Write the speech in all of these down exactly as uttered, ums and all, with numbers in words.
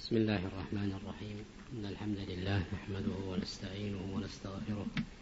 بسم الله الرحمن الرحيم. إن الحمد لله نحمده ونستعينه ونستغفره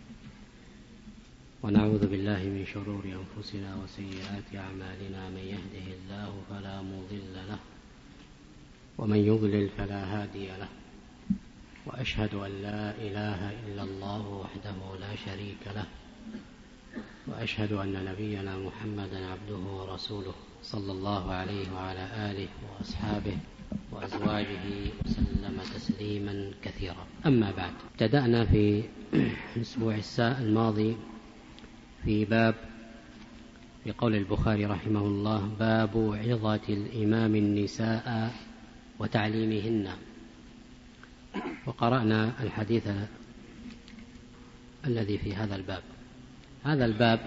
ونعوذ بالله من شرور أنفسنا وسيئات أعمالنا. من يهده الله فلا مضل له ومن يضلل فلا هادي له، وأشهد أن لا إله إلا الله وحده لا شريك له، وأشهد أن نبينا محمدا عبده ورسوله صلى الله عليه وعلى آله وأصحابه وأزواجه وسلم تسليما كثيرا. أما بعد، ابتدأنا في الأسبوع الماضي في باب في قول البخاري رحمه الله: باب عظة الإمام النساء وتعليمهن، وقرأنا الحديث الذي في هذا الباب. هذا الباب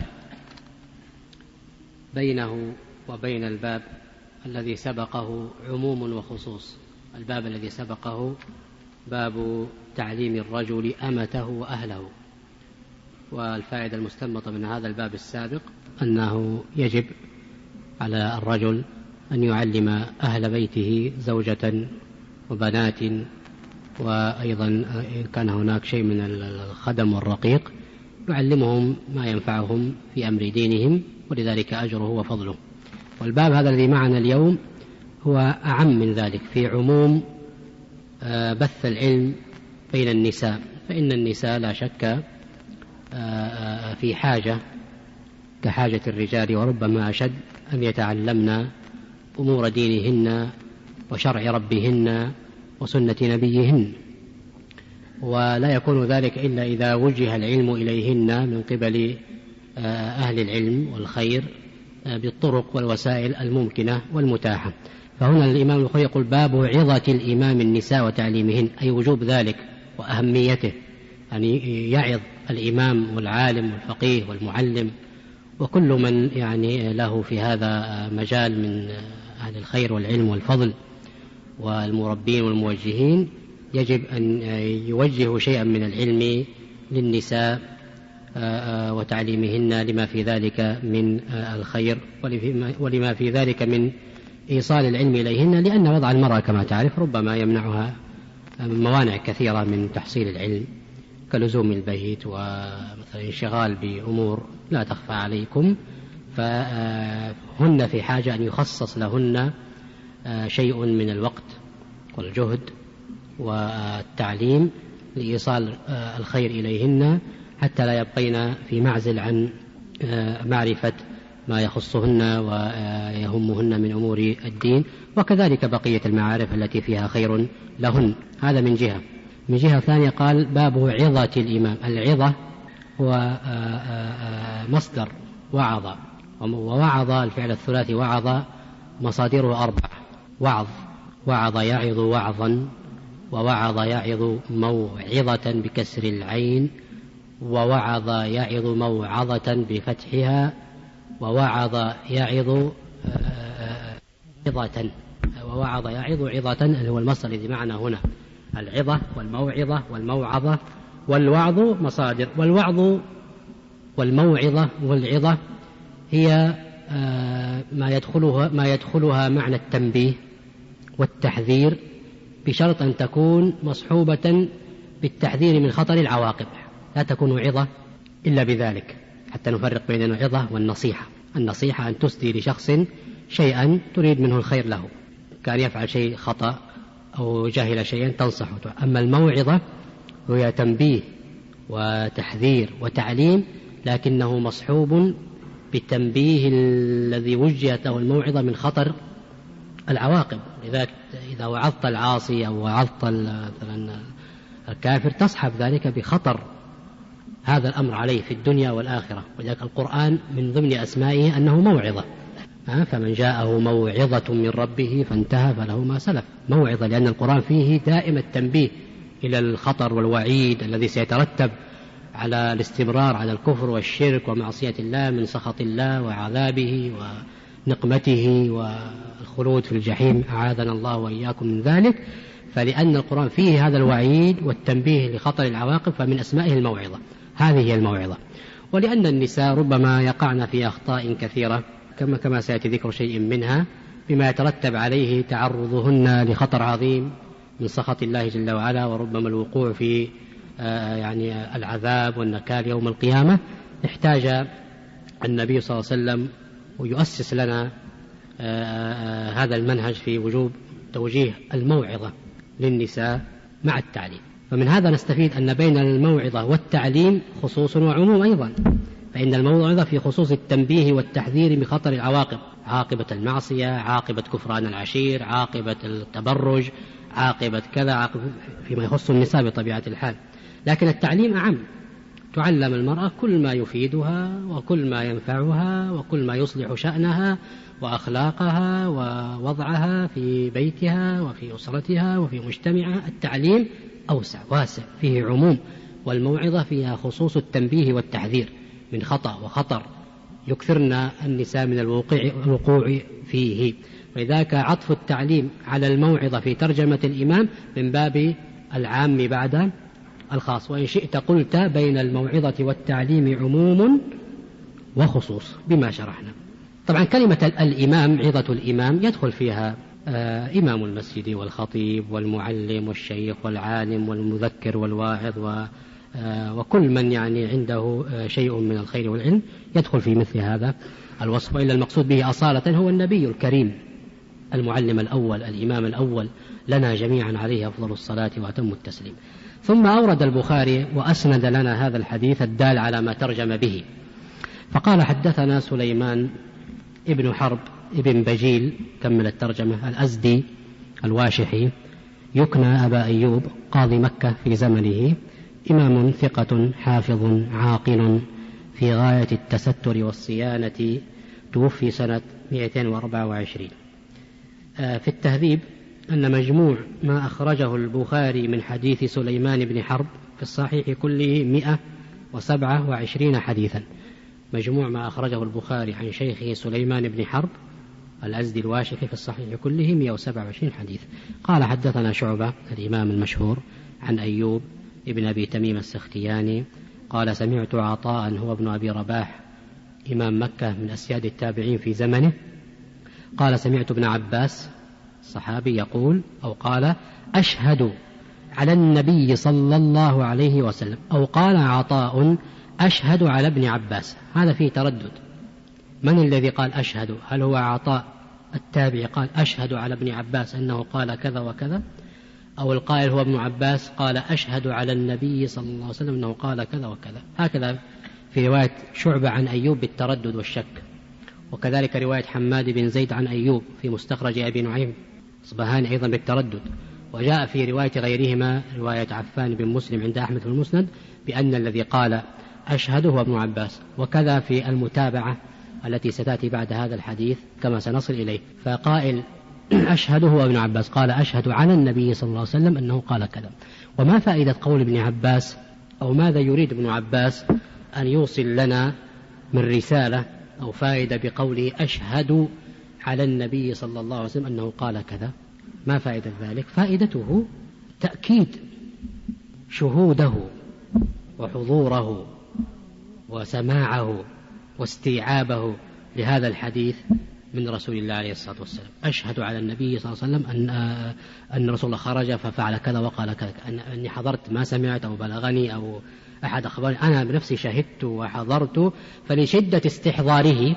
بينه وبين الباب الذي سبقه عموم وخصوص. الباب الذي سبقه باب تعليم الرجل أمته وأهله، والفائدة المستنبطة من هذا الباب السابق أنه يجب على الرجل أن يعلم أهل بيته زوجة وبنات، وأيضا إن كان هناك شيء من الخدم والرقيق يعلمهم ما ينفعهم في أمر دينهم، ولذلك أجره وفضله. والباب هذا الذي معنا اليوم هو أعم من ذلك، في عموم بث العلم بين النساء، فإن النساء لا شك في حاجة كحاجة الرجال، وربما أشد، أن يتعلمن أمور دينهن وشرع ربهن وسنة نبيهن، ولا يكون ذلك إلا إذا وجه العلم إليهن من قبل أهل العلم والخير بالطرق والوسائل الممكنة والمتاحة. فهنا الإمام البخاري يقول: باب عظة الإمام النساء وتعليمهن، أي وجوب ذلك وأهميته، يعني يعظ الإمام والعالم والفقيه والمعلم وكل من يعني له في هذا مجال من أهل الخير والعلم والفضل والمربين والموجهين، يجب أن يوجهوا شيئا من العلم للنساء وتعليمهن لما في ذلك من الخير ولما في ذلك من إيصال العلم إليهن، لأن وضع المرأة كما تعرف ربما يمنعها موانع كثيرة من تحصيل العلم، كلزوم البيت ومثلا انشغال بأمور لا تخفى عليكم، فهن في حاجة أن يخصص لهن شيء من الوقت والجهد والتعليم لإيصال الخير إليهن، حتى لا يبقين في معزل عن معرفة ما يخصهن ويهمهن من أمور الدين، وكذلك بقية المعارف التي فيها خير لهن. هذا من جهة. من جهة ثانية قال: باب عظة الإمام. العظة هو مصدر وعظ، ووعظ الفعل الثلاثي وعظ مصادره أربعة: وعظ، وعظ يعظ وعظا، ووعظ يعظ موعظة بكسر العين، ووعظ يعظ موعظة بفتحها، ووعظ يعظ عظة، ووعظ يعظ عظة اللي هو المصدر الذي معنا هنا. العظة والموعظة والموعظة والوعظ مصادر. والوعظ والموعظة والعظة هي ما يدخلها ما يدخلها معنى التنبيه والتحذير، بشرط أن تكون مصحوبة بالتحذير من خطر العواقب. لا تكون عظة إلا بذلك، حتى نفرق بين العظة والنصيحة. النصيحة أن تسدي لشخص شيئا تريد منه الخير له، كان يفعل شيء خطأ أو جاهل شيئا تنصحه. أما الموعظة هي تنبيه وتحذير وتعليم، لكنه مصحوب بالتنبيه الذي وجهت له الموعظة من خطر العواقب. لذلك إذا وعظت العاصي أو وعظت مثلا الكافر تصحب ذلك بخطر هذا الأمر عليه في الدنيا والآخرة. ولذلك القرآن من ضمن أسمائه أنه موعظة: فمن جاءه موعظة من ربه فانتهى فله ما سلف. موعظة لأن القرآن فيه دائما التنبيه إلى الخطر والوعيد الذي سيترتب على الاستمرار على الكفر والشرك ومعصية الله من سخط الله وعذابه ونقمته والخلود في الجحيم، أعاذنا الله وإياكم من ذلك. فلأن القرآن فيه هذا الوعيد والتنبيه لخطر العواقب فمن أسمائه الموعظة. هذه هي الموعظة. ولأن النساء ربما يقعن في أخطاء كثيرة كما كما سيأتي ذكر شيء منها، بما يترتب عليه تعرضهن لخطر عظيم من سخط الله جل وعلا، وربما الوقوع في يعني العذاب والنكال يوم القيامة، احتاج النبي صلى الله عليه وسلم ويؤسس لنا هذا المنهج في وجوب توجيه الموعظة للنساء مع التعليم. فمن هذا نستفيد أن بين الموعظة والتعليم خصوص وعموم أيضا، فإن الموعظة في خصوص التنبيه والتحذير بخطر العواقب، عاقبة المعصية، عاقبة كفران العشير، عاقبة التبرج، عاقبة كذا، عاقبة فيما يخص النساء بطبيعة الحال. لكن التعليم أعم، تعلم المرأة كل ما يفيدها وكل ما ينفعها وكل ما يصلح شأنها وأخلاقها ووضعها في بيتها وفي أسرتها وفي مجتمعها. التعليم أوسع واسع، فيه عموم، والموعظة فيها خصوص التنبيه والتحذير من خطأ وخطر يكثرن النساء من الوقوع فيه. ولذلك عطف التعليم على الموعظة في ترجمة الإمام من باب العام بعد الخاص، وإن شئت قلت بين الموعظة والتعليم عموم وخصوص بما شرحنا. طبعا كلمة الإمام، عظة الإمام، يدخل فيها آه إمام المسجد والخطيب والمعلم والشيخ والعالم والمذكر والواعظ و آه وكل من يعني عنده آه شيء من الخير والعلم يدخل في مثل هذا الوصف. وإلا المقصود به أصالة هو النبي الكريم المعلم الأول الإمام الأول لنا جميعا، عليه أفضل الصلاة وأتم التسليم. ثم أورد البخاري وأسند لنا هذا الحديث الدال على ما ترجم به، فقال: حدثنا سليمان ابن حرب ابن بجيل، كمل الترجمة، الأزدي الواشحي، يكنى أبا أيوب، قاضي مكة في زمنه، إمام ثقة حافظ عاقل في غاية التستر والصيانة، توفي سنة مئتين وأربعة وعشرين. في التهذيب أن مجموع ما أخرجه البخاري من حديث سليمان بن حرب في الصحيح كله مئة وسبعة وعشرين حديثا. مجموع ما أخرجه البخاري عن شيخه سليمان بن حرب الأزدي الواشحي في الصحيح كله مئة وسبعة وعشرين حديث. قال: حدثنا شعبة الإمام المشهور عن أيوب ابن أبي تميم السختياني قال: سمعت عطاء هو ابن أبي رباح إمام مكة من أسياد التابعين في زمنه، قال: سمعت ابن عباس الصحابي يقول أو قال: أشهد على النبي صلى الله عليه وسلم، أو قال عطاء: أشهد على ابن عباس. هذا فيه تردد، من الذي قال أشهد؟ هل هو عطاء التابعي قال أشهد على ابن عباس أنه قال كذا وكذا، أو القائل هو ابن عباس قال أشهد على النبي صلى الله عليه وسلم أنه قال كذا وكذا؟ هكذا في رواية شعبة عن أيوب بالتردد والشك، وكذلك رواية حماد بن زيد عن أيوب في مستخرج أبي نعيم أصبهاني أيضا بالتردد. وجاء في رواية غيرهما رواية عفان بن مسلم عند أحمد في المسند بأن الذي قال أشهد هو ابن عباس، وكذا في المتابعة التي ستأتي بعد هذا الحديث كما سنصل إليه. فقائل أشهد هو ابن عباس قال أشهد على النبي صلى الله عليه وسلم أنه قال كذا. وما فائدة قول ابن عباس، أو ماذا يريد ابن عباس أن يوصل لنا من رسالة أو فائدة بقوله أشهد على النبي صلى الله عليه وسلم أنه قال كذا؟ ما فائدة ذلك؟ فائدته تأكيد شهوده وحضوره وسماعه واستيعابه لهذا الحديث من رسول الله عليه الصلاة والسلام. أشهد على النبي صلى الله عليه وسلم أن أن رسول الله خرج ففعل كذا وقال كذا، أني حضرت ما سمعت أو بلغني أو أحد أخبرني، أنا بنفسي شهدت وحضرت. فلشدة استحضاره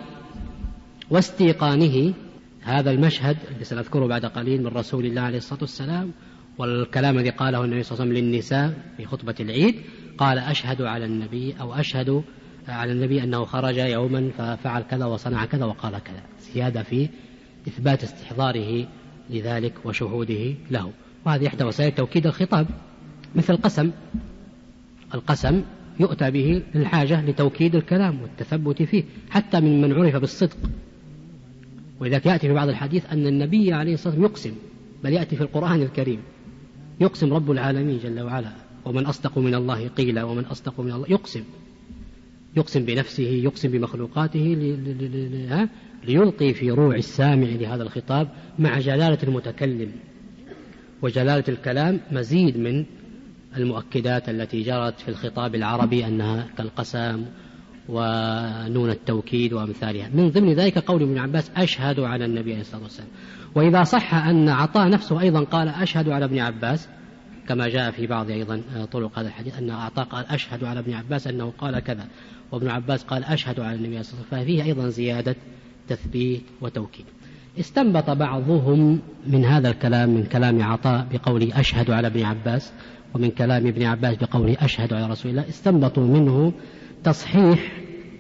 واستيقانه هذا المشهد الذي سنذكره بعد قليل من رسول الله عليه الصلاة والسلام، والكلام الذي قاله النبي صلى الله عليه وسلم للنساء في خطبة العيد، قال أشهد على النبي أو أشهد على النبي أنه خرج يوما ففعل كذا وصنع كذا وقال كذا، زيادة في إثبات استحضاره لذلك وشهوده له. وهذه إحدى وسائل توكيد الخطاب، مثل القسم. القسم يؤتى به للحاجة لتوكيد الكلام والتثبت فيه حتى من من عرف بالصدق. ولذلك يأتي في بعض الحديث أن النبي عليه الصلاة والسلام يقسم، بل يأتي في القرآن الكريم يقسم رب العالمين جل وعلا: ومن أصدق من الله قيلا ومن أصدق من الله. يقسم يقسم بنفسه، يقسم بمخلوقاته ليلقي في روع السامع لهذا الخطاب مع جلالة المتكلم وجلالة الكلام مزيد من المؤكدات التي جرت في الخطاب العربي أنها كالقسم ونون التوكيد وأمثالها. من ضمن ذلك قول ابن عباس أشهد على النبي عليه الصلاة والسلام. وإذا صح أن عطاء نفسه أيضا قال أشهد على ابن عباس، كما جاء في بعض أيضا طرق هذا الحديث أن عطاء قال أشهد على ابن عباس أنه قال كذا، وابن عباس قال أشهد على النبي عليه الصلاة والسلام، ففيه أيضا زيادة تثبيت وتوكيد. استنبط بعضهم من هذا الكلام، من كلام عطاء بقوله أشهد على ابن عباس، ومن كلام ابن عباس بقوله أشهد على رسول الله، استنبطوا منه تصحيح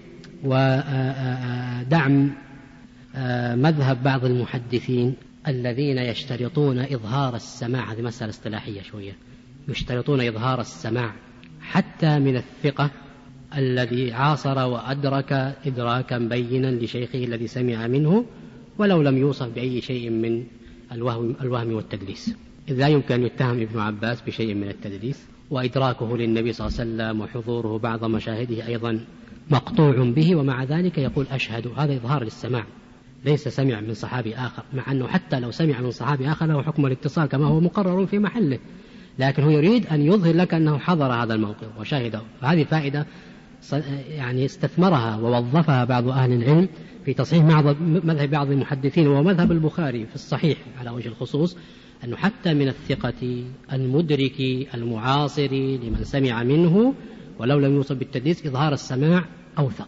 ودعم مذهب بعض المحدثين الذين يشترطون إظهار السماع. هذه مسألة اصطلاحية شوية، يشترطون إظهار السماع حتى من الثقة الذي عاصر وأدرك إدراكا بينا لشيخه الذي سمع منه، ولو لم يوصف بأي شيء من الوهم, الوهم والتدليس، إذ لا يمكن أن يتهم ابن عباس بشيء من التدليس، وإدراكه للنبي صلى الله عليه وسلم وحضوره بعض مشاهده أيضا مقطوع به، ومع ذلك يقول أشهد. هذا إظهار للسماع، ليس سمع من صحابي آخر، مع أنه حتى لو سمع من صحابي آخر له حكم الاتصال كما هو مقرر في محله، لكن هو يريد أن يظهر لك أنه حضر هذا الموقف وشاهده. فهذه فائدة يعني استثمرها ووظفها بعض أهل العلم في تصحيح مذهب بعض المحدثين ومذهب البخاري في الصحيح على وجه الخصوص، أنه حتى من الثقة المدرك المعاصر لمن سمع منه ولو لم يوصف بالتدليس إظهار السماع أوثق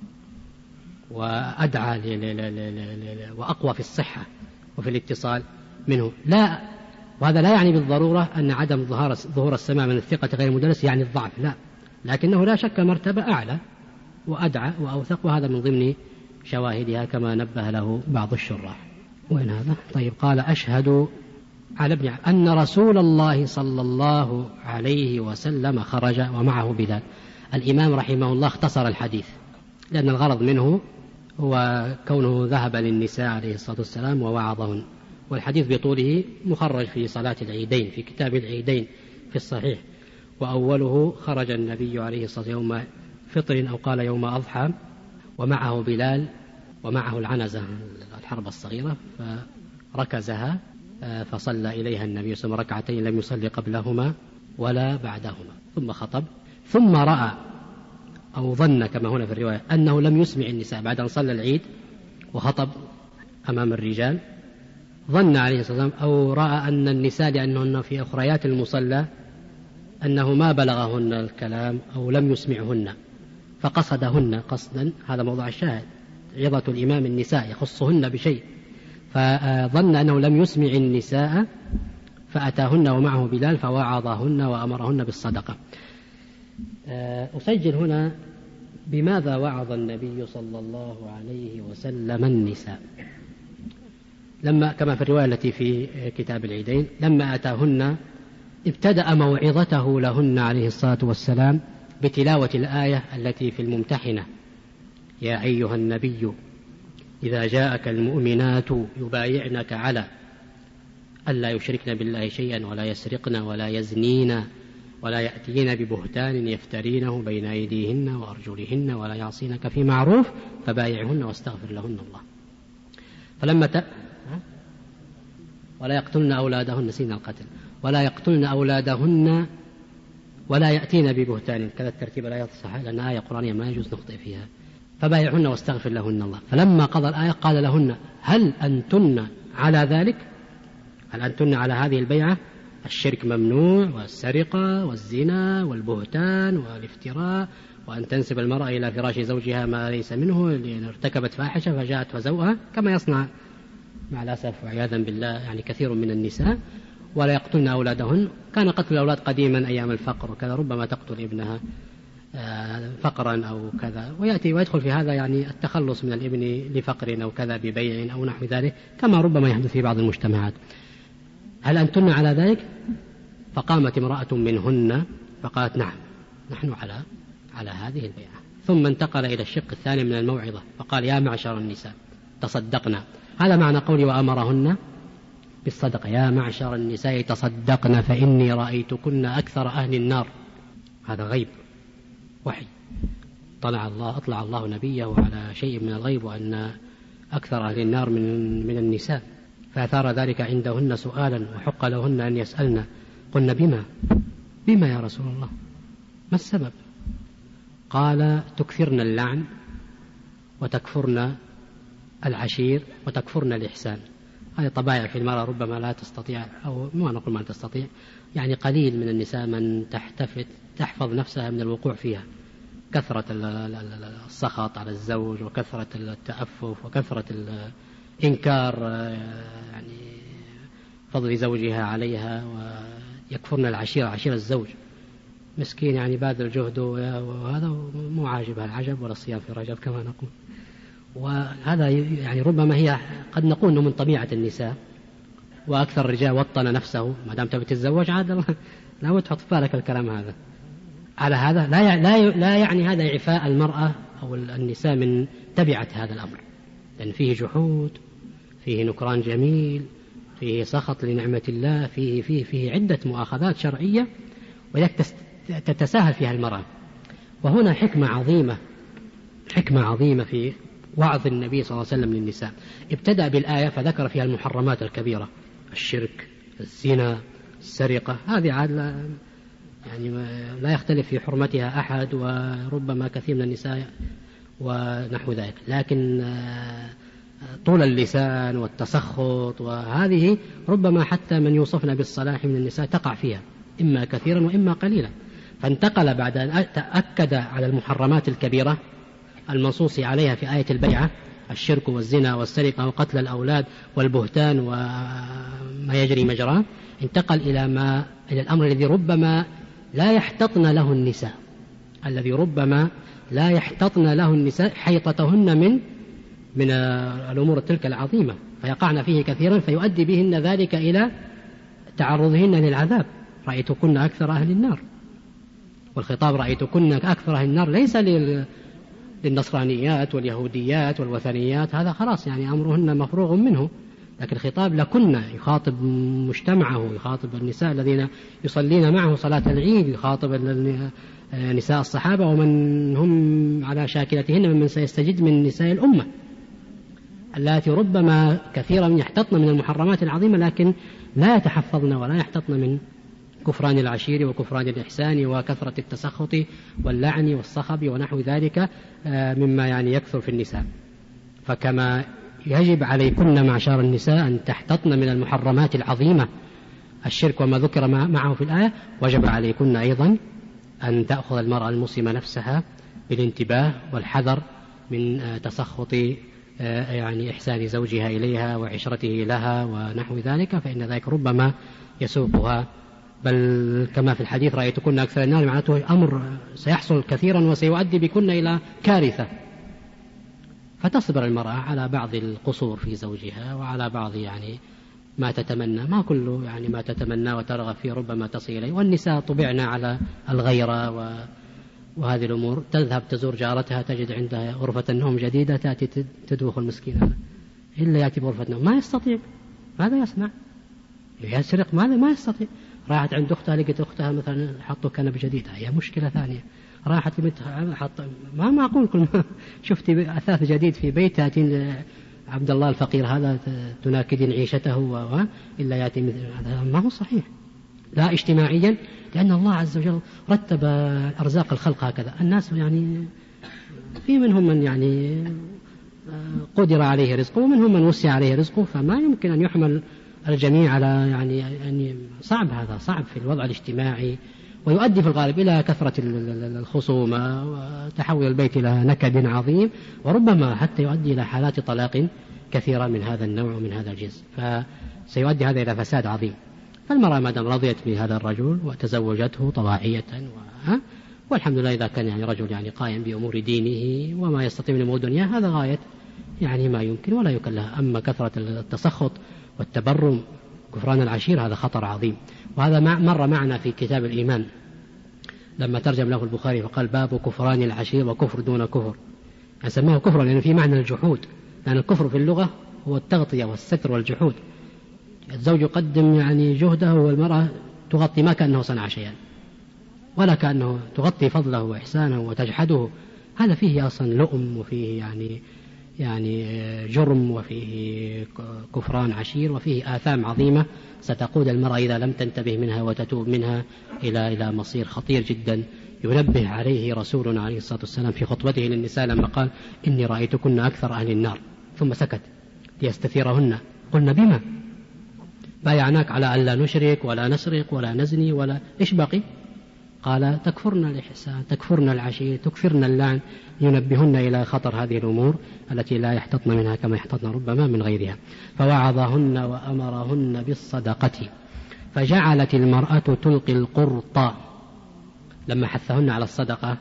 وأدعى وأقوى في الصحة وفي الاتصال منه. لا، وهذا لا يعني بالضرورة أن عدم ظهور السماع من الثقة غير المدلس يعني الضعف، لا، لكنه لا شك مرتبة أعلى وأدعى وأوثق، وهذا من ضمن شواهدها كما نبه له بعض الشراح. وين هذا؟ طيب، قال أشهد على ابن أن رسول الله صلى الله عليه وسلم خرج ومعه بلال. الإمام رحمه الله اختصر الحديث لأن الغرض منه هو كونه ذهب للنساء عليه الصلاة والسلام ووعظهن، والحديث بطوله مخرج في صلاة العيدين في كتاب العيدين في الصحيح. وأوله خرج النبي عليه الصلاة والسلام يوم فطر أو قال يوم أضحى ومعه بلال ومعه العنزة الحربة الصغيرة، فركزها فصلى إليها النبي صلى الله عليه وسلم ركعتين لم يصلي قبلهما ولا بعدهما، ثم خطب، ثم رأى أو ظن كما هنا في الرواية أنه لم يسمع النساء بعد أن صلى العيد وخطب أمام الرجال، ظن عليه الصلاة والسلام أو رأى أن النساء لأنهن في أخريات المصلى أنه ما بلغهن الكلام أو لم يسمعهن فقصدهن قصدا. هذا موضوع الشاهد، عظة الإمام النساء يخصهن بشيء، فظن أنه لم يسمع النساء فأتاهن ومعه بلال فوعظهن وأمرهن بالصدقة. أسجل هنا بماذا وعظ النبي صلى الله عليه وسلم النساء، لما كما في الرواية التي في كتاب العيدين لما أتاهن ابتدأ موعظته لهن عليه الصلاة والسلام بتلاوة الآية التي في الممتحنة: يا أيها النبي إذا جاءك المؤمنات يبايعنك على ألا يشركن بالله شيئا ولا يسرقن ولا يزنين ولا يأتين ببهتان يفترينه بين أيديهن وأرجلهن ولا يعصينك في معروف فبايعهن واستغفر لهن الله. فلما ت... ولا يقتلن أولادهن، نسينا القتل، ولا يقتلن أولادهن ولا يأتين ببهتان، كذا الترتيب الآيات الصحيحة لأن آية قرآنية ما يجوز نخطئ فيها. فبايعهن واستغفر لهن الله. فلما قضى الآية قال لهن: هل أنتن على ذلك؟ هل أنتن على هذه البيعة؟ الشرك ممنوع، والسرقة والزنا والبهتان والافتراء، وأن تنسب المرأة إلى فراش زوجها ما ليس منه لأن ارتكبت فاحشة فجاءت فزوءها كما يصنع مع الأسف وعياذا بالله يعني كثير من النساء. ولا يقتلن أولادهن، كان قتل الأولاد قديما أيام الفقر وكذا، ربما تقتل ابنها فقرا أو كذا، ويأتي ويدخل في هذا يعني التخلص من الابن لفقر أو كذا ببيع أو نحو ذلك كما ربما يحدث في بعض المجتمعات. هل أنتن على ذلك؟ فقامت امرأة منهن فقالت: نعم، نحن على على هذه البيعة. ثم انتقل إلى الشق الثاني من الموعظة فقال: يا معشر النساء تصدقنا. هذا معنى قولي وأمرهن بالصدقة: يا معشر النساء تصدقن فإني رأيتكن أكثر أهل النار. هذا غيب وحي، طلع الله أطلع الله نبيه على شيء من الغيب وأن أكثر أهل النار من من النساء، فأثار ذلك عندهن سؤالا وحق لهن أن يسألن. قلنا: بما بما يا رسول الله؟ ما السبب؟ قال تكثرن اللعن وتكفرن العشير وتكفرن الإحسان. هذه طبائع في المرأة ربما لا تستطيع، أو ما نقول ما تستطيع، يعني قليل من النساء من تحتفظ تحفظ نفسها من الوقوع فيها. كثرة السخط على الزوج، وكثرة التأفف، وكثرة الإنكار يعني فضل زوجها عليها، ويكفرن العشيرة، عشيرة الزوج مسكين يعني باذل جهده، وهذا مو عاجبها العجب ولا الصيام في رجب كما نقول. وهذا يعني ربما هي قد نقول أنه من طبيعة النساء، وأكثر الرجال وطن نفسه ما دام تبي تتزوج عاد لا تحط في بالك الكلام هذا. على هذا لا لا لا يعني هذا إعفاء المرأة أو النساء من تبعة هذا الأمر، لأن فيه جحود، فيه نكران جميل، فيه سخط لنعمة الله، فيه فيه فيه عدة مؤاخذات شرعية ولذلك تتساهل فيها المرأة. وهنا حكمة عظيمة، حكمة عظيمة في وعظ النبي صلى الله عليه وسلم للنساء. ابتدأ بالآية فذكر فيها المحرمات الكبيرة، الشرك، الزنا، السرقة، هذه عاد لا يعني لا يختلف في حرمتها أحد، وربما كثير من النساء ونحو ذلك. لكن طول اللسان والتسخط وهذه ربما حتى من يوصفنا بالصلاح من النساء تقع فيها، إما كثيرا وإما قليلا. فانتقل بعد أن تأكد على المحرمات الكبيرة المنصوص عليها في آية البيعة، الشرك والزنا والسرقة وقتل الأولاد والبهتان وما يجري مجراه، انتقل إلى ما إلى الأمر الذي ربما لا يحتطن له النساء، الذي ربما لا يحتطن له النساء حيطتهن من من الأمور تلك العظيمة، فيقعن فيه كثيرا، فيؤدي بهن ذلك إلى تعرضهن للعذاب. رأيتكن أكثر أهل النار، والخطاب رأيتكن أكثر أهل النار ليس للنصرانيات واليهوديات والوثنيات، هذا خلاص يعني أمرهن مفروغ منه، لكن الخطاب لكن يخاطب مجتمعه، يخاطب النساء الذين يصلين معه صلاة العيد، يخاطب نساء الصحابة ومن هم على شاكلتهن ممن سيستجد من نساء الأمة، التي ربما كثيرا يحتطن من المحرمات العظيمة لكن لا يتحفظن ولا يحتطن من كفران العشير وكفران الإحسان وكثرة التسخط واللعن والصخب ونحو ذلك مما يعني يكثر في النساء. فكما يجب عليكن معشر النساء أن تحتطن من المحرمات العظيمة الشرك وما ذكر معه في الآية، وجب عليكن أيضا أن تأخذ المرأة المسلمة نفسها بالانتباه والحذر من تسخط يعني إحسان زوجها إليها وعشرته لها ونحو ذلك، فإن ذلك ربما يسوقها، بل كما في الحديث رأيتكن أكثر النار، معناته أمر سيحصل كثيرا وسيؤدي بكن إلى كارثة. فتصبر المرأة على بعض القصور في زوجها وعلى بعض يعني ما تتمنى، ما كله يعني ما تتمنى وترغب فيه ربما تصل إليه. والنساء طبعنا على الغيرة وهذه الأمور، تذهب تزور جارتها تجد عندها غرفة النوم جديدة، تأتي تدوخ المسكين إلا يأتي بغرفة النوم، ما يستطيع، ماذا يصنع؟ يسرق، ماذا ما يستطيع. راحت عند أختها لقيت أختها مثلا حطوا كنب جديد، هي مشكلة ثانية. راحت لبنتها حط ما ما أقول كل ما شفتي أثاث جديد في بيت تأتي عبد الله الفقير هذا تناكدين عيشته و... إلا يأتي مثل هذا، ما هو صحيح لا اجتماعيا، لأن الله عز وجل رتب أرزاق الخلق هكذا. الناس يعني في منهم من يعني قدر عليه رزقه ومنهم من وسع عليه رزقه، فما يمكن أن يحمل الجميع على يعني يعني صعب، هذا صعب في الوضع الاجتماعي، ويؤدي في الغالب إلى كثرة الخصومة وتحول البيت إلى نكد عظيم، وربما حتى يؤدي إلى حالات طلاق كثيرة من هذا النوع ومن هذا الجنس، فسيؤدي هذا إلى فساد عظيم. فالمرأة ما دام رضيت بهذا الرجل وتزوجته طواعية و... والحمد لله إذا كان يعني رجل يعني قائم بأمور دينه وما يستطيع من أمور دنياه، هذا غاية يعني ما يمكن ولا يكلها. أما كثرة التسخط والتبرم كفران العشير هذا خطر عظيم. وهذا مر معنا في كتاب الإيمان لما ترجم له البخاري فقال باب كفران العشير وكفر دون كفر، يعني سماه كفرا لأنه في معنى الجحود، لأن الكفر في اللغة هو التغطية والستر والجحود. الزوج يقدم يعني جهده والمرأة تغطي ما كأنه صنع شيئا ولا كأنه تغطي فضله وإحسانه وتجحده، هذا فيه أصلا لؤم وفيه يعني يعني جرم وفيه كفران عشير وفيه آثام عظيمة ستقود المرأة إذا لم تنتبه منها وتتوب منها إلى إلى مصير خطير جدا ينبه عليه رسولنا عليه الصلاة والسلام في خطبته للنساء لما قال إني رأيتكن أكثر أهل النار، ثم سكت ليستثيرهن. قلنا بما بايعناك على أن لا نشرك ولا نسرق ولا نزني ولا إيش بقي؟ قال تكفرن الإحسان، تكفرن العشير، تكفرن اللعن، ينبهن إلى خطر هذه الأمور التي لا يحتطن منها كما يحتطن ربما من غيرها. فوعظهن وأمرهن بالصدقة، فجعلت المرأة تلقي القرط لما حثهن على الصدقة.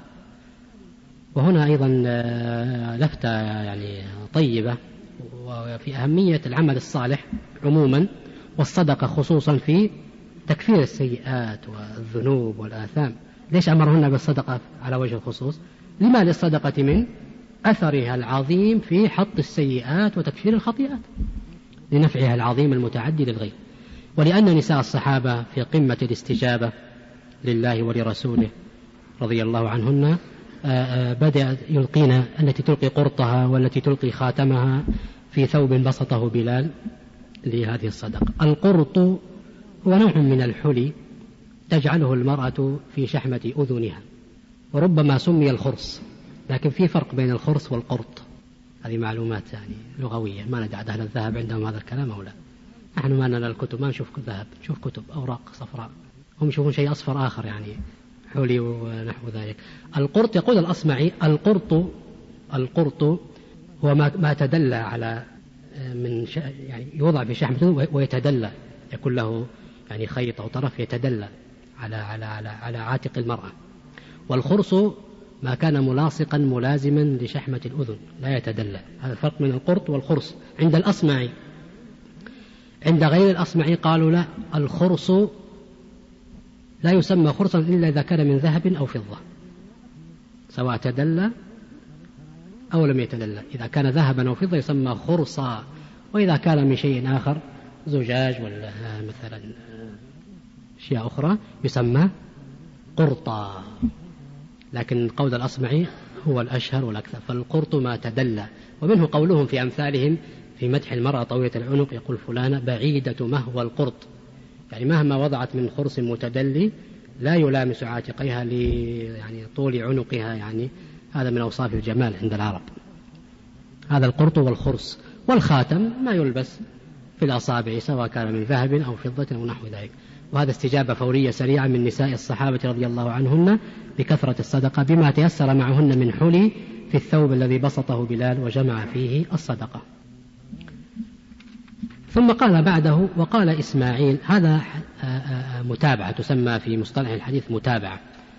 وهنا أيضا لفتة يعني طيبة وفي أهمية العمل الصالح عموما والصدقة خصوصا في تكفير السيئات والذنوب والآثام. ليش أمرهن بالصدقة على وجه الخصوص؟ لما للصدقة من أثرها العظيم في حط السيئات وتكفير الخطيئات، لنفعها العظيم المتعدي للغير. ولأن نساء الصحابة في قمة الاستجابة لله ولرسوله رضي الله عنهن بدأت يلقين التي تلقي قرطها والتي تلقي خاتمها في ثوب بسطه بلال لهذه الصدقة. القرط هو نوع من الحلي تجعله المرأة في شحمة أذنها، وربما سمي الخرص، لكن في فرق بين الخرص والقرط. هذه معلومات يعني لغوية، ما ندعي أهل الذهب عندهم هذا الكلام أو لا. نحن ما لنا الكتب، ما نشوف ذهب، نشوف كتب أوراق صفراء، هم يشوفون شيء أصفر آخر يعني حلي ونحو ذلك. القرط يقول الأصمعي القرط القرط هو ما, ما تدلى على من يعني يوضع في شحمته ويتدلى، يكون له يعني خيط أو طرف يتدلى على على على على عاتق المرأة. والخرص ما كان ملاصقا ملازما لشحمة الأذن لا يتدلى. هذا الفرق من القرط والخرص عند الأصمعي. عند غير الأصمعي قالوا لا، الخرص لا يسمى خرصا إلا إذا كان من ذهب أو فضة، سواء تدلى أو لم يتدلى. إذا كان ذهبا أو فضة يسمى خرصا، وإذا كان من شيء آخر زجاج ولا مثلا أشياء أخرى يسمى قرطا. لكن قول الأصمعي هو الأشهر والأكثر. فالقرط ما تدلى، ومنه قولهم في أمثالهم في مدح المرأة طويلة العنق يقول فلانة بعيدة مهوى القرط، يعني مهما وضعت من خرص متدلي لا يلامس عاتقيها يعني طول عنقها، يعني هذا من أوصاف الجمال عند العرب. هذا القرط والخرص. والخاتم ما يلبس في الأصابع سواء كان من ذهب أو فضة أو نحو ذلك. وهذا استجابة فورية سريعة من نساء الصحابة رضي الله عنهن بكثرة الصدقة بما تيسر معهن من حلي في الثوب الذي بسطه بلال وجمع فيه الصدقة. ثم قال بعده وقال إسماعيل، هذا متابعة تسمى في مصطلح الحديث متابعة،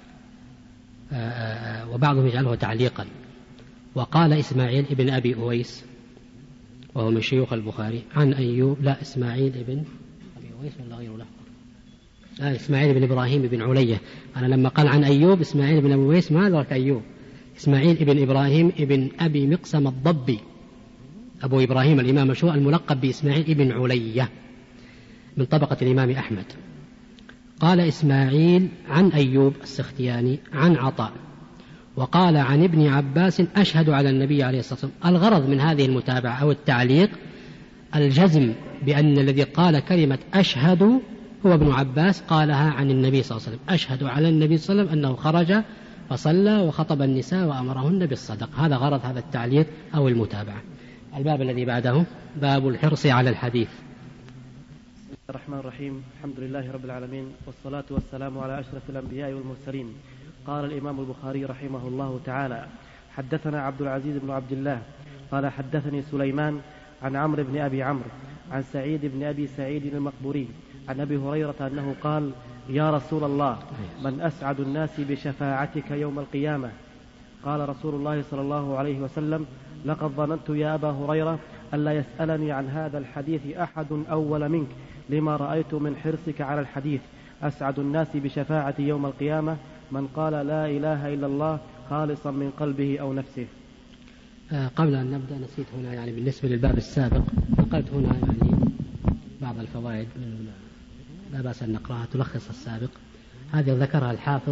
وبعضهم يجعله تعليقا. وقال إسماعيل ابن أبي أويس وهو من شيوخ البخاري عن أيوب، لا إسماعيل ابن أبي أويس ولا غيره له، لا إسماعيل بن إبراهيم بن علية. أنا لما قال عن أيوب إسماعيل بن أبي أويس ما أدرك أيوب. إسماعيل ابن إبراهيم ابن أبي مقسم الضبي أبو إبراهيم الإمام مشهور الملقب بإسماعيل ابن علية من طبقة الإمام أحمد. قال إسماعيل عن أيوب السختياني عن عطاء وقال عن ابن عباس أشهد على النبي عليه الصلاة والسلام. الغرض من هذه المتابعة أو التعليق الجزم بأن الذي قال كلمة أشهد هو ابن عباس قالها عن النبي صلى الله عليه وسلم. أشهد على النبي صلى الله عليه وسلم أنه خرج فصلى وخطب النساء وأمرهن بالصدق. هذا غرض هذا التعليق أو المتابعة. الباب الذي بعده باب الحرص على الحديث. بسم الله الرحمن الرحيم. الحمد لله رب العالمين، والصلاة والسلام على أشرف الأنبياء والمرسلين. قال الإمام البخاري رحمه الله تعالى: حدثنا عبد العزيز بن عبد الله قال حدثني سليمان عن عمرو بن أبي عمرو عن سعيد بن أبي سعيد المقبوري عن أبي هريرة أنه قال: يا رسول الله، من أسعد الناس بشفاعتك يوم القيامة؟ قال رسول الله صلى الله عليه وسلم: لقد ظننت يا أبا هريرة ألا يسألني عن هذا الحديث أحد أول منك، لما رأيت من حرصك على الحديث. أسعد الناس بشفاعة يوم القيامة من قال لا إله إلا الله خالصا من قلبه أو نفسه. آه قبل أن نبدأ نسيت هنا يعني بالنسبة للباب السابق نقلت هنا يعني بعض الفوائد لا بأس أن نقرأها تلخص السابق. هذه ذكرها الحافظ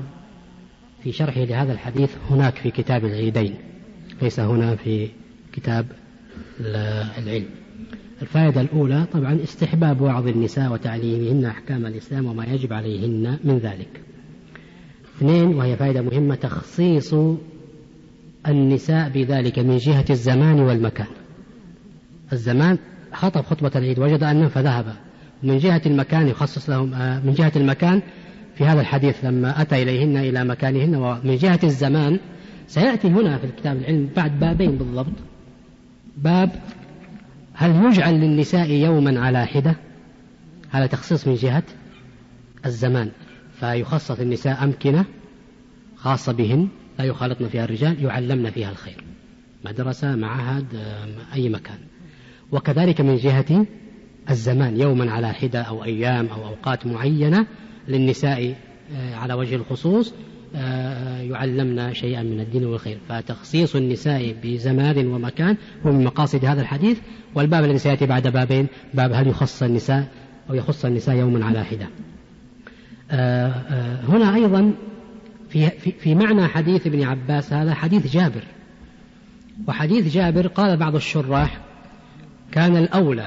في شرحه لهذا الحديث هناك في كتاب العيدين، ليس هنا في كتاب العلم. الفائدة الأولى طبعا استحباب وعظ النساء وتعليمهن أحكام الإسلام وما يجب عليهن من ذلك. اثنين، وهي فائدة مهمة، تخصيص النساء بذلك من جهة الزمان والمكان. الزمان خطب خطبة العيد وجد أنهم فذهب، من جهة المكان يخصص لهم، من جهة المكان في هذا الحديث لما أتى إليهن إلى مكانهن، ومن جهة الزمان سيأتي هنا في الكتاب العلم بعد بابين بالضبط، باب هل يجعل للنساء يوما على حدة، هذا تخصيص من جهة الزمان، فيخصص النساء أمكنة خاصة بهن لا يخالطن فيها الرجال يعلمن فيها الخير، مدرسة، معهد، أي مكان. وكذلك من جهة الزمان يوما على حدة أو أيام أو أوقات معينة للنساء على وجه الخصوص يعلمن شيئا من الدين والخير، فتخصيص النساء بزمان ومكان هو من مقاصد هذا الحديث. والباب الذي سيأتي بعد بابين باب هل يخص النساء أو يخص النساء يوما على حدة. هنا أيضا في, في, في معنى حديث ابن عباس هذا حديث جابر، وحديث جابر قال بعض الشراح كان الأولى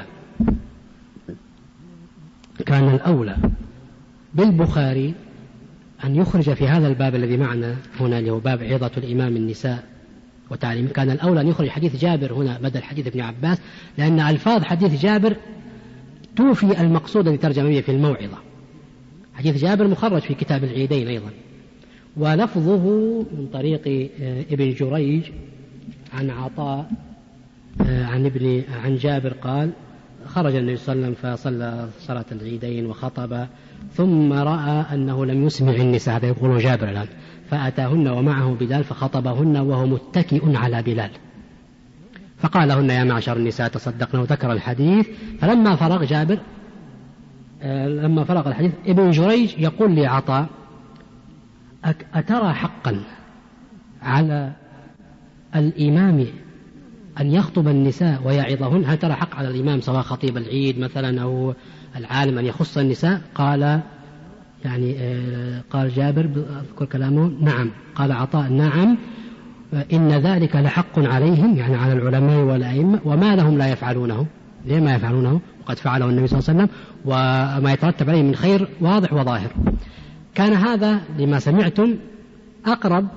كان الأولى بالبخاري أن يخرج في هذا الباب الذي معنا هنا اللي هو باب عظة الإمام النساء وتعليم، كان الأولى أن يخرج حديث جابر هنا بدل حديث ابن عباس، لأن ألفاظ حديث جابر توفي المقصود الذي ترجم به في الموعظة. حديث جابر مخرج في كتاب العيدين أيضا، ولفظه من طريق ابن جريج عن عطاء عن ابن عن جابر قال خرج النبي صلى الله عليه وسلم فصلى صلاة العيدين وخطب ثم رأى أنه لم يسمع النساء، هذا يقول جابر الآن، فأتاهن ومعه بلال فخطبهن وهو متكئ على بلال، فقال لهن يا معشر النساء تصدقن، وذكر الحديث. فلما فرغ جابر لما فرغ الحديث ابن جريج يقول لعطاء أترى حقا على الإمام أن يخطب النساء ويعظهن؟ هل ترى حق على الإمام سواء خطيب العيد مثلا أو العالم أن يخص النساء؟ قال يعني قال جابر أذكر كلامه نعم، قال عطاء نعم إن ذلك لحق عليهم، يعني على العلماء والأئمة، وما لهم لا يفعلونه، ليه ما يفعلونه وقد فعله النبي صلى الله عليه وسلم، وما يترتب عليه من خير واضح وظاهر. كان هذا لما سمعتم أقرب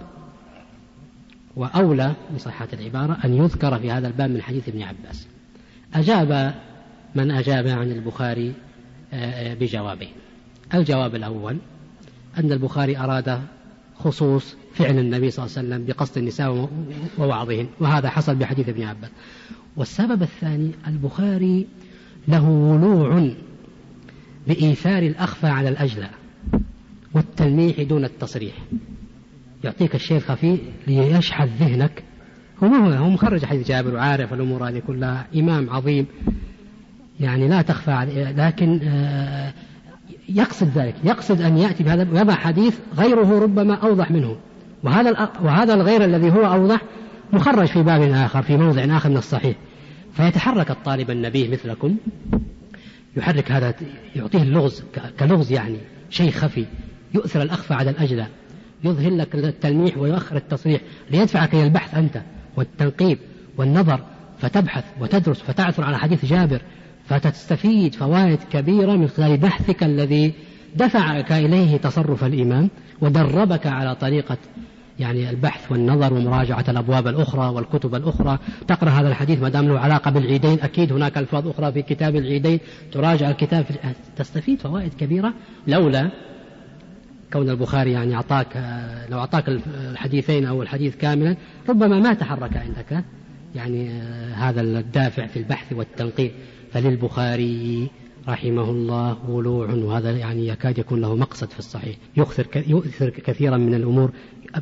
وأولى بصحة العبارة أن يذكر في هذا الباب من حديث ابن عباس. أجاب من أجاب عن البخاري بجوابين. الجواب الأول أن البخاري أراد خصوص فعل النبي صلى الله عليه وسلم بقصد النساء ووعظهن، وهذا حصل بحديث ابن عباس. والسبب الثاني البخاري له ولوع بإيثار الأخفى على الأجلى والتلميح دون التصريح، يعطيك الشيء الخفي ليشحذ ذهنك. هو هو هو مخرج حديث جابر وعارف الأمور هذه كلها، إمام عظيم يعني لا تخفى عليه، لكن يقصد ذلك، يقصد أن يأتي بهذا ويضع حديث غيره ربما أوضح منه، وهذا وهذا الغير الذي هو أوضح مخرج في باب آخر في موضع آخر من الصحيح، فيتحرك الطالب النبيه مثلكم يحرك هذا، يعطيه اللغز كلغز، يعني شيء خفي يؤثر الأخفى على الأجلى، يظهر لك التلميح ويؤخر التصريح ليدفعك إلى البحث أنت والتنقيب والنظر، فتبحث وتدرس فتعثر على حديث جابر، فتستفيد فوائد كبيرة من خلال بحثك الذي دفعك إليه تصرف الإمام ودربك على طريقة يعني البحث والنظر ومراجعة الأبواب الأخرى والكتب الأخرى. تقرأ هذا الحديث ما دام له علاقة بالعيدين، أكيد هناك ألفاظ أخرى في كتاب العيدين، تراجع الكتاب، تستفيد فوائد كبيرة. لولا كون البخاري يعني أعطاك، لو أعطاك الحديثين أو الحديث كاملا ربما ما تحرك عندك يعني هذا الدافع في البحث والتنقيب. فللبخاري رحمه الله ولوع، وهذا يعني يكاد يكون له مقصد في الصحيح، يؤثر كثيرا من الأمور،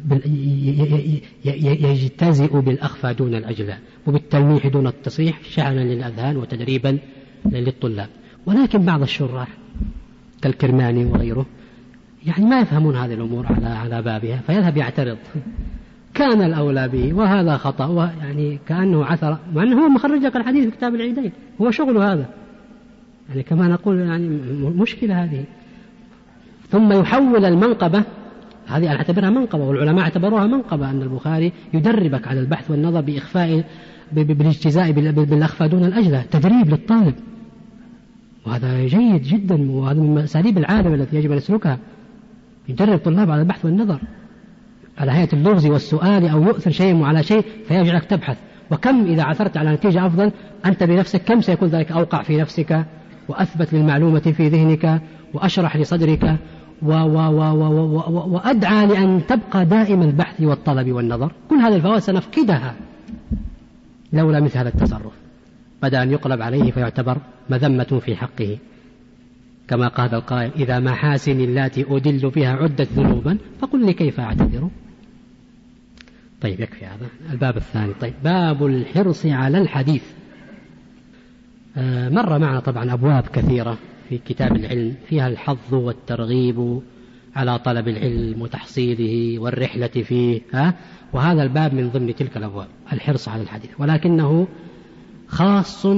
يجتزئ بالأخفى دون الأجلاء وبالتلميح دون التصريح شعنا للأذهان وتدريبا للطلاب. ولكن بعض الشراح كالكرماني وغيره يعني ما يفهمون هذه الأمور على على بابها، فيذهب يعترض كان الأولى به وهذا خطأ، يعني كأنه عثر، مع أنه هو مخرج لك الحديث في كتاب العيدين، هو شغله هذا، يعني كما نقول يعني مشكلة هذه. ثم يحول المنقبة هذه، أنا أعتبرها منقبة والعلماء اعتبروها منقبة، أن البخاري يدربك على البحث والنظر بإخفاء بالاجتزاء بالأخفى دون الأجلة، تدريب للطالب، وهذا جيد جدا، وهذا من أساليب العالم التي يجب أن يسلكها، يدرب الطلاب على البحث والنظر على هيئة اللغز والسؤال، أو يؤثر شيء على شيء فيجعلك تبحث. وكم إذا عثرت على نتيجة أفضل أنت بنفسك، كم سيكون ذلك أوقع في نفسك وأثبت للمعلومة في ذهنك وأشرح لصدرك و و و و و وأدعى لأن تبقى دائم البحث والطلب والنظر. كل هذه الفوائد سنفقدها لولا مثل هذا التصرف، بدأ أن يقلب عليه فيعتبر مذمة في حقه، كما قال القائل: إذا محاسن اللاتي أدل بها عدت ذنوبا فقل لي كيف أعتذر. طيب يكفي هذا. الباب الثاني، طيب باب الحرص على الحديث. آه مر معنا طبعا أبواب كثيرة في كتاب العلم فيها الحظ والترغيب على طلب العلم وتحصيله والرحلة فيه، ها؟ وهذا الباب من ضمن تلك الأبواب، الحرص على الحديث، ولكنه خاص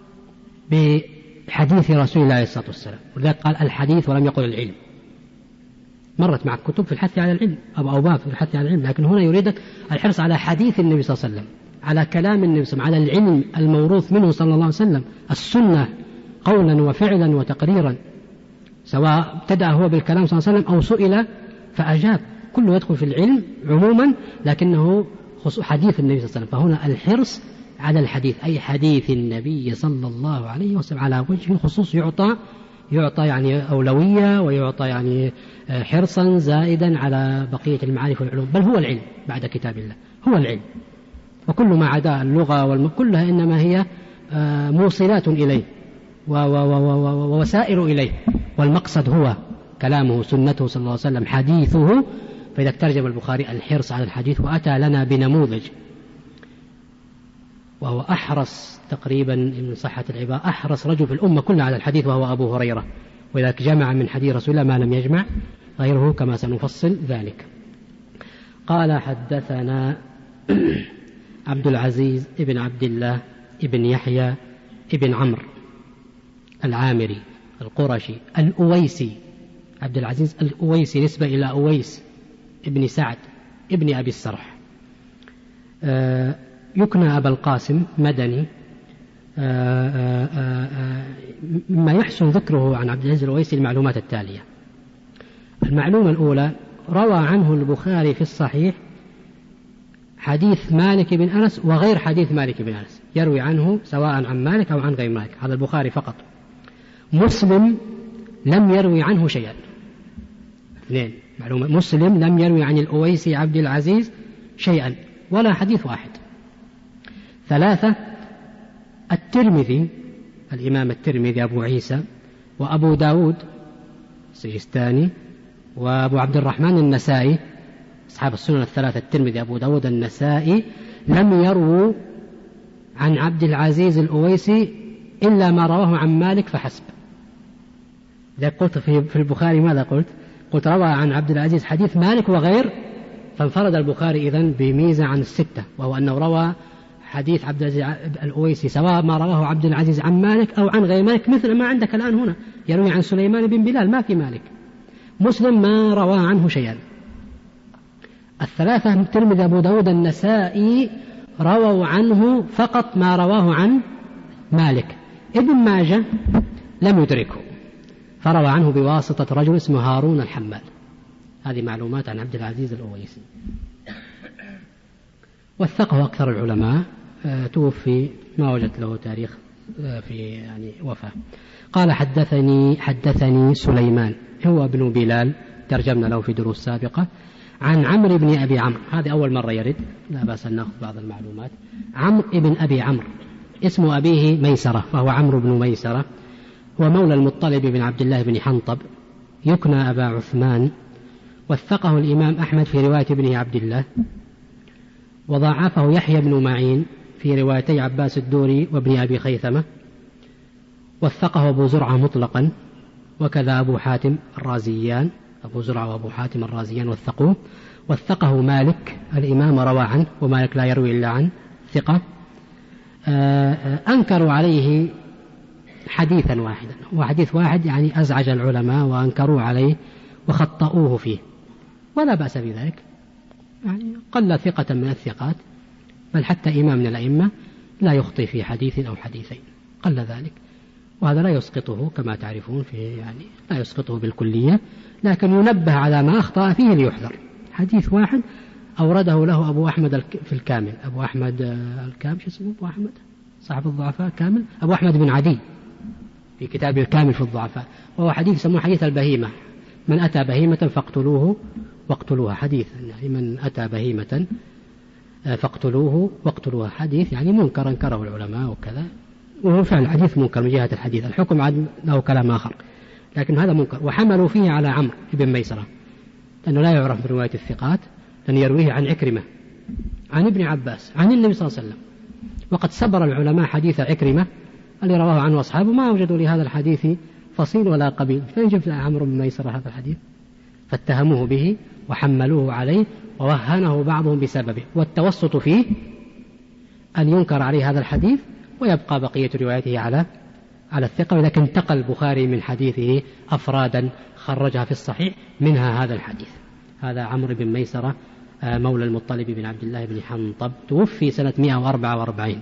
بحديث رسول الله عليه الصلاة والسلام، ولذلك قال الحديث ولم يقل العلم. مرت مع كتب في الحث على العلم أو أبواب في الحث على العلم، لكن هنا يريد الحرص على حديث النبي صلى الله عليه وسلم، على كلام النبي صلى الله عليه وسلم، على العلم الموروث منه صلى الله عليه وسلم، السنة قولا وفعلا وتقريرا، سواء ابتدأ هو بالكلام صلى الله عليه وسلم أو سئل فأجاب، كله يدخل في العلم عموما، لكنه حديث النبي صلى الله عليه وسلم. فهنا الحرص على الحديث أي حديث النبي صلى الله عليه وسلم على وجه الخصوص، يعطى يعطى يعني أولوية، ويعطى يعني حرصا زائدا على بقية المعارف والعلوم، بل هو العلم بعد كتاب الله، هو العلم، وكل ما عدا اللغة والم... كلها إنما هي موصلات إليه ووسائل إليه، والمقصد هو كلامه سنته صلى الله عليه وسلم حديثه. فإذا ترجم البخاري الحرص على الحديث وأتى لنا بنموذج، وهو أحرص تقريبا من صحة العبارة أحرص رجل في الأمة كلها على الحديث وهو أبو هريرة، ولذلك جمع من حديث رسول الله ما لم يجمع غيره كما سنفصل ذلك. قال حدثنا عبد العزيز ابن عبد الله ابن يحيى ابن عمرو العامري القرشي الأويسي، عبد العزيز الأويسي نسبة إلى أويس ابن سعد ابن أبي السرح، آه يكنى أبا القاسم، مدني. آآ آآ ما يحسن ذكره عن عبد العزيز الأويسي المعلومات التالية. المعلومة الأولى: روى عنه البخاري في الصحيح حديث مالك بن أنس وغير حديث مالك بن أنس، يروي عنه سواء عن مالك أو عن غير مالك، هذا البخاري فقط. مسلم لم يروي عنه شيئا. اثنين معلومة: مسلم لم يروي عن الأويسي عبد العزيز شيئا ولا حديث واحد. ثلاثة: الترمذي الإمام الترمذي أبو عيسى وأبو داود السجستاني وأبو عبد الرحمن النسائي، أصحاب السنن الثلاثة الترمذي أبو داود النسائي، لم يروا عن عبد العزيز الأويسي إلا ما رواه عن مالك فحسب. إذا قلت في البخاري ماذا قلت؟ قلت روى عن عبد العزيز حديث مالك وغير، فانفرد البخاري إذن بميزة عن الستة، وهو أنه روى حديث عبد العزيز الأويسي سواء ما رواه عبد العزيز عن مالك أو عن غير مالك، مثل ما عندك الآن هنا يروي عن سليمان بن بلال ما في مالك. مسلم ما روى عنه شيئا. الثلاثة الترمذي أبو داود النسائي رووا عنه فقط ما رواه عن مالك. ابن ماجه لم يدركه فروى عنه بواسطة رجل اسمه هارون الحمال. هذه معلومات عن عبد العزيز الأويسي. وثقه أكثر العلماء، توفي ما وجدت له تاريخ في يعني وفاة. قال حدثني حدثني سليمان هو ابن بلال، ترجمنا له في دروس سابقة، عن عمرو بن أبي عمرو، هذه أول مرة يرد، لا بأس أن نأخذ بعض المعلومات. عمرو بن أبي عمرو اسم أبيه ميسرة، فهو عمرو بن ميسرة، هو مولى المطلب بن عبد الله بن حنطب، يكنى أبا عثمان. وثقه الإمام أحمد في رواية ابنه عبد الله، وضاعفه يحيى بن معين في روايتي عباس الدوري وابن أبي خيثمة. وثقه أبو زرعة مطلقا، وكذا أبو حاتم الرازيان، أبو زرعة وأبو حاتم الرازيان وثقوه. وثقه مالك الإمام روى عنه، ومالك لا يروي إلا عن ثقة. أنكروا عليه حديثا واحدا، وحديث واحد يعني أزعج العلماء وأنكروا عليه وخطأوه فيه، ولا بأس بذلك، يعني قل ثقة من الثقات، بل حتى إمام من الأئمة لا يخطئ في حديث أو حديثين، قل ذلك. وهذا لا يسقطه كما تعرفون في يعني لا يسقطه بالكلية، لكن ينبه على ما أخطأ فيه ليحذر. حديث واحد أورده له أبو أحمد في الكامل، أبو أحمد الكامل شو اسمه أبو أحمد صاحب الضعفاء كامل، أبو أحمد بن عدي في كتابه الكامل في الضعفاء، وهو حديث يسموه حديث البهيمة، من أتى بهيمة فاقتلوه واقتلوها، حديث يعني من أتى بهيمة فاقتلوه واقتلوها، حديث يعني منكر انكره العلماء وكذا، وهو فعلا حديث منكر من جهة الحديث، الحكم عاد له كلام آخر، لكن هذا منكر. وحملوا فيه على عمرو بن ميسرة لأنه لا يعرف من رواية الثقات، لأن يرويه عن عكرمة عن ابن عباس عن النبي صلى الله عليه وسلم، وقد صبر العلماء حديث عكرمة اللي رواه عنه أصحابه ما وجدوا لهذا الحديث فصيل ولا قبيل، فإن جبت عمرو بن ميسرة هذا الحديث فاتهموه به وحملوه عليه ووهنه بعضهم بسببه، والتوسط فيه أن ينكر عليه هذا الحديث ويبقى بقية روايته على على الثقة. ولكن انتقل البخاري من حديثه أفرادا خرجها في الصحيح، منها هذا الحديث. هذا عمرو بن ميسرة مولى المطلب بن عبد الله بن حنطب، توفي سنة مئة وأربعة وأربعين.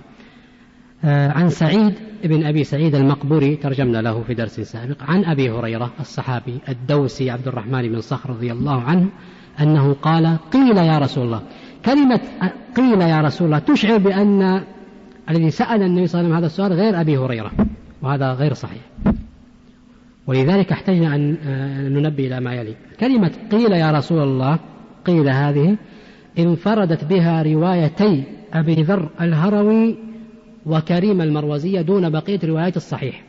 عن سعيد بن أبي سعيد المقبوري ترجمنا له في درس سابق، عن أبي هريرة الصحابي الدوسي عبد الرحمن بن صخر رضي الله عنه أنه قال: قيل يا رسول الله. كلمة قيل يا رسول الله تشعر بأن الذي سأل النبي صلى الله عليه وسلم هذا السؤال غير أبي هريرة، وهذا غير صحيح، ولذلك احتجنا أن ننبه إلى ما يلي. كلمة قيل يا رسول الله، قيل هذه انفردت بها روايتي أبي ذر الهروي وكريم المروزية دون بقية روايات الصحيح.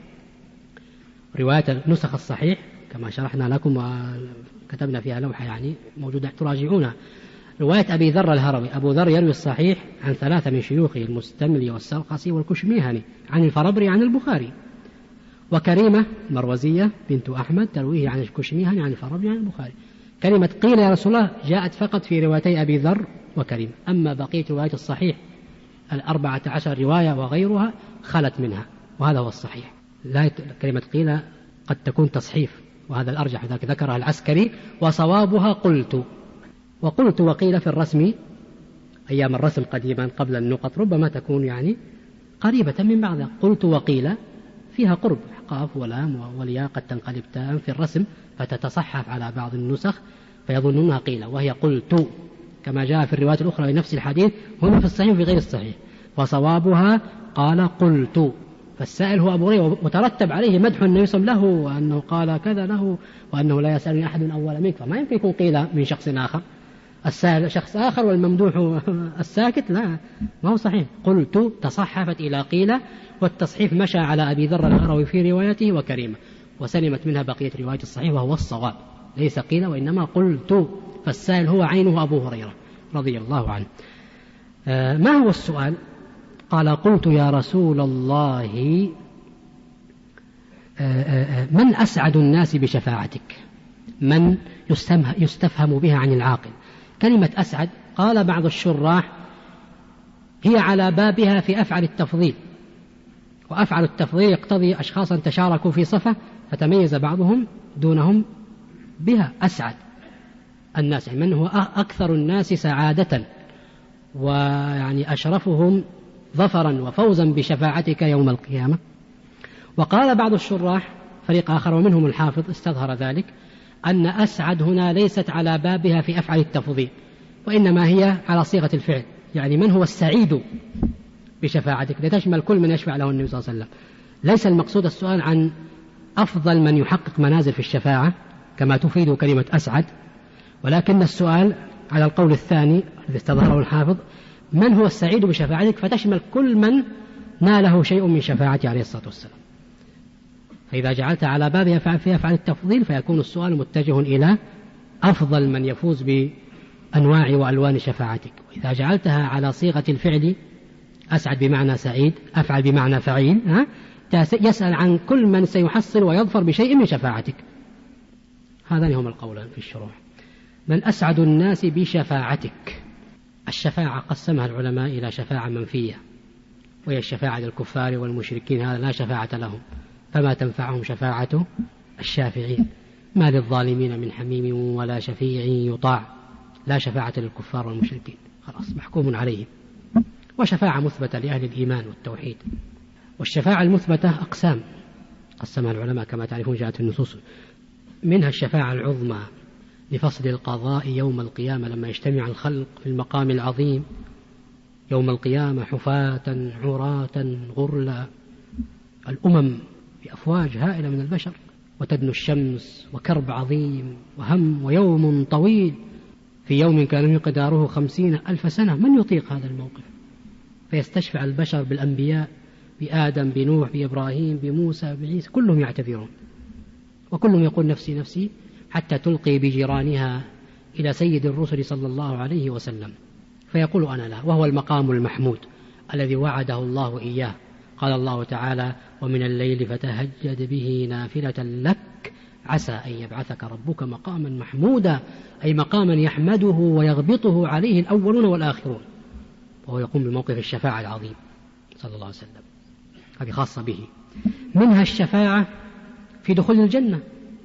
رواية النسخ الصحيح كما شرحنا لكم وكتبنا فيها لوحة يعني موجودة تراجعونها. رواية أبي ذر الهروي، أبو ذر يروي الصحيح عن ثلاثة من شيوخه، المستملي والسرقسي والكشميهني، عن الفربري عن البخاري. وكريمة مروزية بنت أحمد ترويه عن الكشميهني عن الفربري عن البخاري. كلمة قيل يا رسول الله جاءت فقط في روايتي أبي ذر وكريم، أما بقية رواية الصحيح الأربعة عشر رواية وغيرها خلت منها، وهذا هو الصحيح. لا يت... كلمة قيل قد تكون تصحيف، وهذا الأرجح، ذاك ذكرها العسكري، وصوابها قلت. وقلت وقيل في الرسم أيام الرسم قديما قبل النقط ربما تكون يعني قريبة من بعضها. قلت وقيل فيها قرب، قاف ولام والياء قد تنقلب تاء في الرسم فتتصحف على بعض النسخ فيظنونها قيل، وهي قلت كما جاء في الروايات الأخرى لنفس الحديث هنا في الصحيح وفي غير الصحيح. وصوابها قال قلت، فالسائل هو أبو هريرة، وترتب عليه مدح النبي صلى الله عليه وسلم له وأنه قال كذا له وأنه لا يسألني أحد أول منك، فما يمكن يكون قيل من شخص آخر، السائل شخص آخر والممدوح الساكت، لا ما هو صحيح. قلت تصحفت إلى قيل، والتصحيف مشى على أبي ذر الهروي في روايته وكريمة، وسلمت منها بقية رواية الصحيح، وهو الصواب، ليس قيل وإنما قلت، فالسائل هو عينه أبو هريرة رضي الله عنه. آه ما هو السؤال؟ قال: قلت يا رسول الله آه آه من أسعد الناس بشفاعتك؟ من يستفهم بها عن العاقل. كلمة أسعد قال بعض الشراح هي على بابها في أفعل التفضيل، وأفعل التفضيل يقتضي أشخاصا تشاركوا في صفة فتميز بعضهم دونهم بها. أسعد الناس من هو أكثر الناس سعادة ويعني أشرفهم ظفرا وفوزا بشفاعتك يوم القيامة. وقال بعض الشراح فريق آخر ومنهم الحافظ استظهر ذلك أن أسعد هنا ليست على بابها في أفعل التفضيل، وإنما هي على صيغة الفعل، يعني من هو السعيد بشفاعتك لتشمل كل من يشفع له النبي صلى الله عليه وسلم. ليس المقصود السؤال عن أفضل من يحقق منازل في الشفاعة كما تفيد كلمة أسعد، ولكن السؤال على القول الثاني الذي استظهره الحافظ من هو السعيد بشفاعتك، فتشمل كل من ناله شيء من شفاعته عليه الصلاة والسلام. فإذا جعلت على بابها في أفعال التفضيل فيكون السؤال متجه إلى أفضل من يفوز بأنواع وألوان شفاعتك. وإذا جعلتها على صيغة الفعل أسعد بمعنى سعيد، أفعل بمعنى فعيل، ها؟ يسأل عن كل من سيحصل ويظفر بشيء من شفاعتك. هذان هم القولان في الشروح. من أسعد الناس بشفاعتك. الشفاعة قسمها العلماء إلى شفاعة منفية، وهي الشفاعة للكفار والمشركين، هذا لا شفاعة لهم، فما تنفعهم شفاعة الشافعين. ما للظالمين من حميم ولا شفيع يطاع، لا شفاعة للكفار والمشركين، خلاص محكوم عليهم. وشفاعة مثبتة لأهل الإيمان والتوحيد. والشفاعة المثبتة أقسام قسمها العلماء كما تعرفون، جاءت في النصوص، منها الشفاعة العظمى لفصل القضاء يوم القيامة لما يجتمع الخلق في المقام العظيم يوم القيامة حفاة عراة غرلا، الأمم بأفواج هائلة من البشر، وتدنو الشمس وكرب عظيم وهم ويوم طويل في يوم كان مقداره خمسين ألف سنة. من يطيق هذا الموقف؟ فيستشفع البشر بالأنبياء، بآدم بنوح بإبراهيم بموسى بعيسى، كلهم يعتذرون وكلهم يقول نفسي نفسي، حتى تلقي بجيرانها إلى سيد الرسل صلى الله عليه وسلم فيقول أنا لا، وهو المقام المحمود الذي وعده الله إياه. قال الله تعالى ومن الليل فتهجد به نافلة لك عسى أن يبعثك ربك مقاما محمودا، أي مقاما يحمده ويغبطه عليه الأولون والآخرون، وهو يقوم بموقف الشفاعة العظيم صلى الله عليه وسلم، هذه خاصة به. منها الشفاعة في دخول الجنة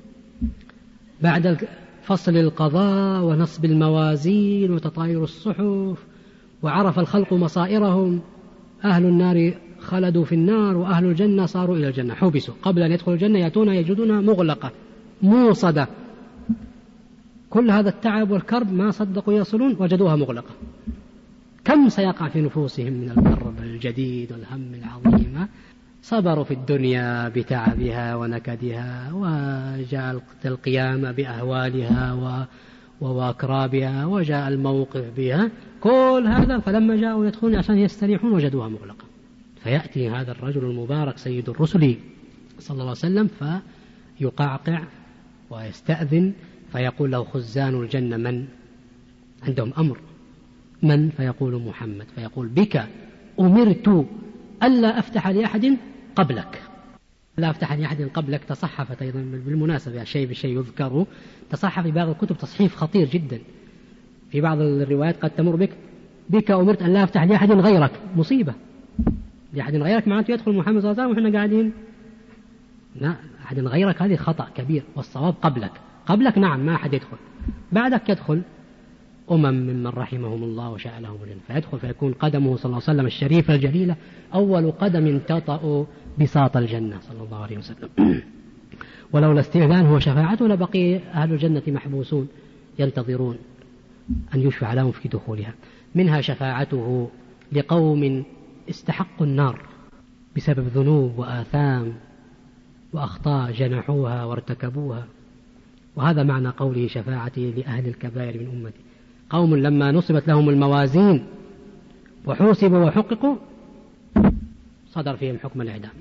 بعد فصل القضاء ونصب الموازين وتطاير الصحف، وعرف الخلق مصائرهم، أهل النار خلدوا في النار وأهل الجنة صاروا إلى الجنة، حبسوا قبل أن يدخلوا الجنة يأتون يجدونها مغلقة موصدة، كل هذا التعب والكرب ما صدقوا يصلون وجدوها مغلقة. كم سيقع في نفوسهم من الكرب الجديد والهم العظيم، صبروا في الدنيا بتعبها ونكدها، وجاء القيامة بأهوالها وواكرابها، وجاء الموقف بها، كل هذا فلما جاءوا يدخلون عشان يستريحون وجدوها مغلقة. فيأتي هذا الرجل المبارك سيد الرسل صلى الله عليه وسلم فيقعقع ويستأذن، فيقول له خزان الجنة من؟ عندهم أمر، من؟ فيقول محمد، فيقول بك أمرت ألا أفتح لأحد قبلك، لا أفتح لأحد قبلك. تصحفت أيضا بالمناسبة شيء بشيء يذكره، تصحف في بعض الكتب تصحيف خطير جدا، في بعض الروايات قد تمر بك بك أمرت أن لا أفتح لأحد غيرك، مصيبة، لأحد غيرك معناته يدخل محمد صلى الله عليه وسلم وإحنا قاعدين، لا أحد غيرك هذه خطأ كبير، والصواب قبلك. قبلك نعم ما أحد يدخل، بعدك يدخل أمم ممن رحمهم الله وشاء لهم الجنة، فيدخل فيكون قدمه صلى الله عليه وسلم الشريفة الجليلة أول قدم تطأ بساط الجنة صلى الله عليه وسلم. ولولا استئذانه وشفاعته لبقي أهل الجنة محبوسون ينتظرون أن يشفع لهم في دخولها. منها شفاعته لقوم استحقوا النار بسبب ذنوب وآثام وأخطاء جنحوها وارتكبوها، وهذا معنى قوله شفاعتي لأهل الكبائر من أمتي، قوم لما نصبت لهم الموازين وحوسبوا وحققوا صدر فيهم حكم الإعدام،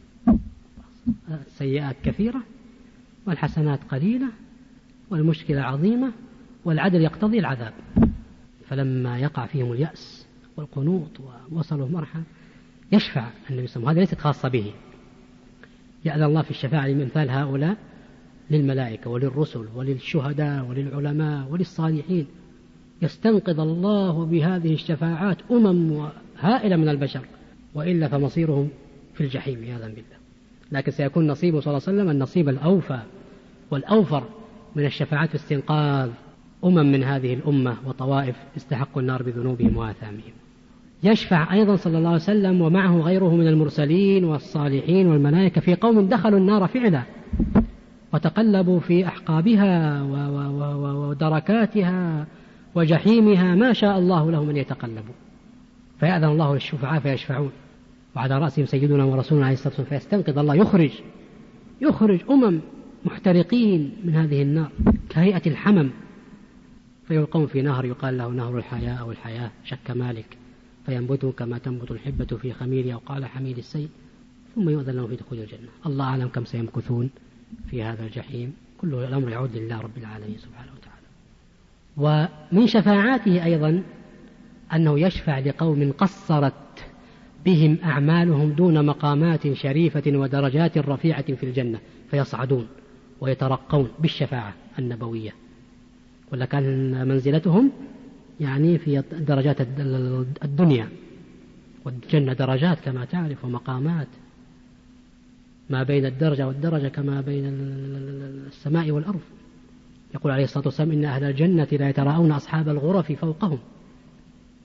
السيئات كثيرة والحسنات قليلة والمشكلة عظيمة والعدل يقتضي العذاب، فلما يقع فيهم اليأس والقنوط ووصلوا مرحلة يشفع النبي صلى الله عليه وسلم، هذا ليست خاصة به، يأذن الله في الشفاعة لمثال هؤلاء للملائكة وللرسل وللشهداء وللعلماء وللصالحين، يستنقذ الله بهذه الشفاعات أمم هائلة من البشر، وإلا فمصيرهم في الجحيم عياذا بالله. لكن سيكون نصيبه صلى الله عليه وسلم النصيب الأوفى والأوفر من الشفاعات في استنقاذ أمم من هذه الأمة وطوائف استحقوا النار بذنوبهم وآثامهم. يشفع أيضا صلى الله عليه وسلم ومعه غيره من المرسلين والصالحين والملائكة في قوم دخلوا النار فعلا وتقلبوا في أحقابها ودركاتها وجحيمها، ما شاء الله لهم أن يتقلبوا، فيأذن الله للشفعاء فيشفعون، وعلى رأسهم سيدنا ورسولنا عليه الصلاة والسلام، فيستنقذ الله يخرج يخرج أمم محترقين من هذه النار كهيئة الحمم، فيلقون في نهر يقال له نهر الحياة أو الحياة شك مالك، فينبتوا كما تنبت الحبة في خميل أو قال حميل السيل، ثم يؤذن لهم في دخول الجنة. الله أعلم كم سيمكثون في هذا الجحيم، كل الأمر يعود لله رب العالمين سبحانه وتعالى. ومن شفاعاته أيضا أنه يشفع لقوم قصرت بهم أعمالهم دون مقامات شريفة ودرجات رفيعة في الجنة، فيصعدون ويترقون بالشفاعة النبوية، ولا كان منزلتهم يعني في درجات الدنيا، والجنة درجات كما تعرف ومقامات، ما بين الدرجة والدرجة كما بين السماء والأرض. يقول عليه الصلاة والسلام إن أهل الجنة لا يتراءون أصحاب الغرف فوقهم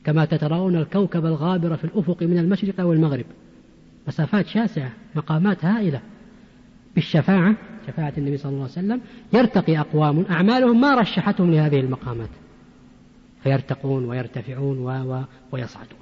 كما تترون الكوكب الغابر في الأفق من المشرق والمغرب، مسافات شاسعة، مقامات هائلة. بالشفاعة، شفاعة النبي صلى الله عليه وسلم، يرتقي أقوام أعمالهم ما رشحتهم لهذه المقامات، فيرتقون ويرتفعون و و ويصعدون.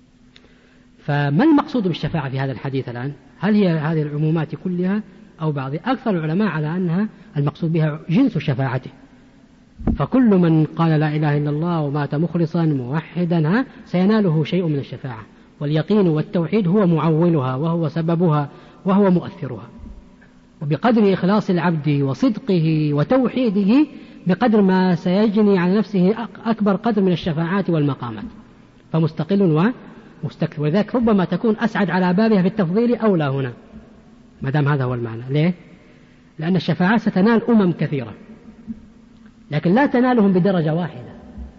فما المقصود بالشفاعة في هذا الحديث الآن؟ هل هي هذه العمومات كلها أو بعض؟ أكثر العلماء على أنها المقصود بها جنس شفاعته، فكل من قال لا إله إلا الله ومات مخلصا موحدا سيناله شيء من الشفاعة، واليقين والتوحيد هو معولها وهو سببها وهو مؤثرها. وبقدر إخلاص العبد وصدقه وتوحيده بقدر ما سيجني على نفسه أكبر قدر من الشفاعات والمقامات، فمستقل ومستكثر. وذلك ربما تكون أسعد على بابها في التفضيل أولى هنا، ما دام هذا هو المعنى. ليه؟ لأن الشفاعات ستنال أمم كثيرة، لكن لا تنالهم بدرجة واحدة.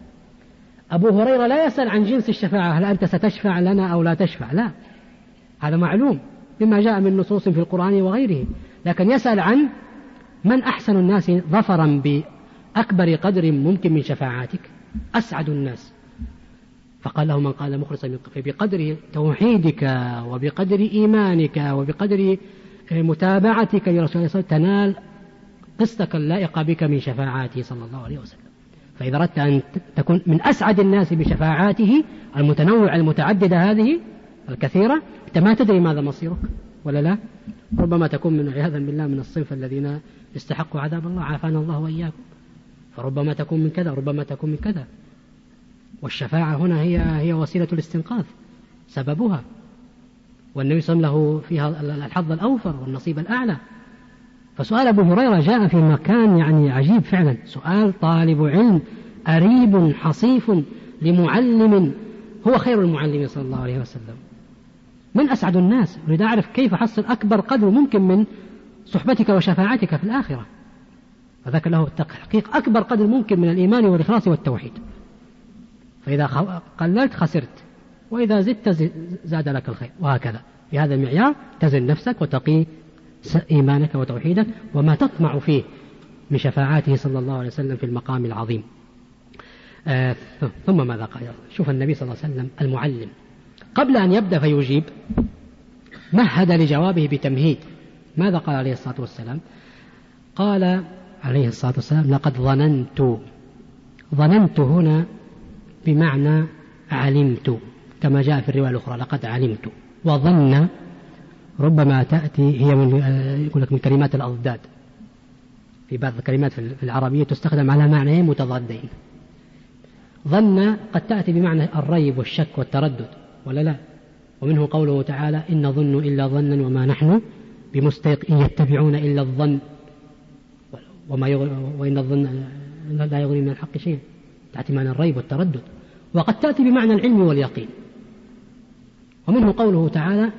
أبو هريرة لا يسأل عن جنس الشفاعة، هل أنت ستشفع لنا أو لا تشفع، لا، هذا معلوم بما جاء من نصوص في القرآن وغيره، لكن يسأل عن من أحسن الناس ظفرا بأكبر قدر ممكن من شفاعاتك، أسعد الناس. فقال له من قال مخلصا من قلبه، بقدر توحيدك وبقدر إيمانك وبقدر متابعتك لرسول الله تنال قسطك اللائق بك من شفاعاته صلى الله عليه وسلم. فإذا أردت أن تكون من أسعد الناس بشفاعاته المتنوعة المتعددة هذه الكثيرة، أنت ما تدري ماذا مصيرك ولا لا، ربما تكون من عياذا بالله من الصنف الذين يستحقوا عذاب الله، عافانا الله وإياكم. فربما تكون من كذا، ربما تكون من كذا. والشفاعة هنا هي هي وسيلة الاستنقاذ، سببها، والنبي صلى الله عليه وسلم له فيها الحظ الأوفر والنصيب الأعلى. فسؤال أبو هريرة جاء في مكان يعني عجيب فعلا، سؤال طالب علم أريب حصيف لمعلم هو خير المعلمين صلى الله عليه وسلم. من أسعد الناس؟ أريد أعرف كيف أحصل أكبر قدر ممكن من صحبتك وشفاعتك في الآخرة. فذكر له تحقيق أكبر قدر ممكن من الإيمان والإخلاص والتوحيد. فإذا قللت خسرت، وإذا زدت زاد لك الخير، وهكذا. في هذا المعيار تزن نفسك وتقي إيمانك وتوحيدك وما تطمع فيه من شفاعاته صلى الله عليه وسلم في المقام العظيم. آه ثم ماذا قال؟ شوف النبي صلى الله عليه وسلم المعلم قبل أن يبدأ فيجيب مهد لجوابه بتمهيد. ماذا قال عليه الصلاة والسلام؟ قال عليه الصلاة والسلام لقد ظننت. ظننت هنا بمعنى علمت، كما جاء في الرواية الأخرى لقد علمت. وظن ربما تأتي هي من يقول لك من كلمات الأضداد، في بعض الكلمات في العربية تستخدم على معنيين متضادين. ظن قد تأتي بمعنى الريب والشك والتردد ولا لا، ومنه قوله تعالى إن ظن إلا ظنا وما نحن بمستيقن يتبعون إلا الظن وما يغ... وإن الظن لا يغني من الحق شيئا، تأتي معنى الريب والتردد. وقد تأتي بمعنى العلم واليقين، ومنه قوله تعالى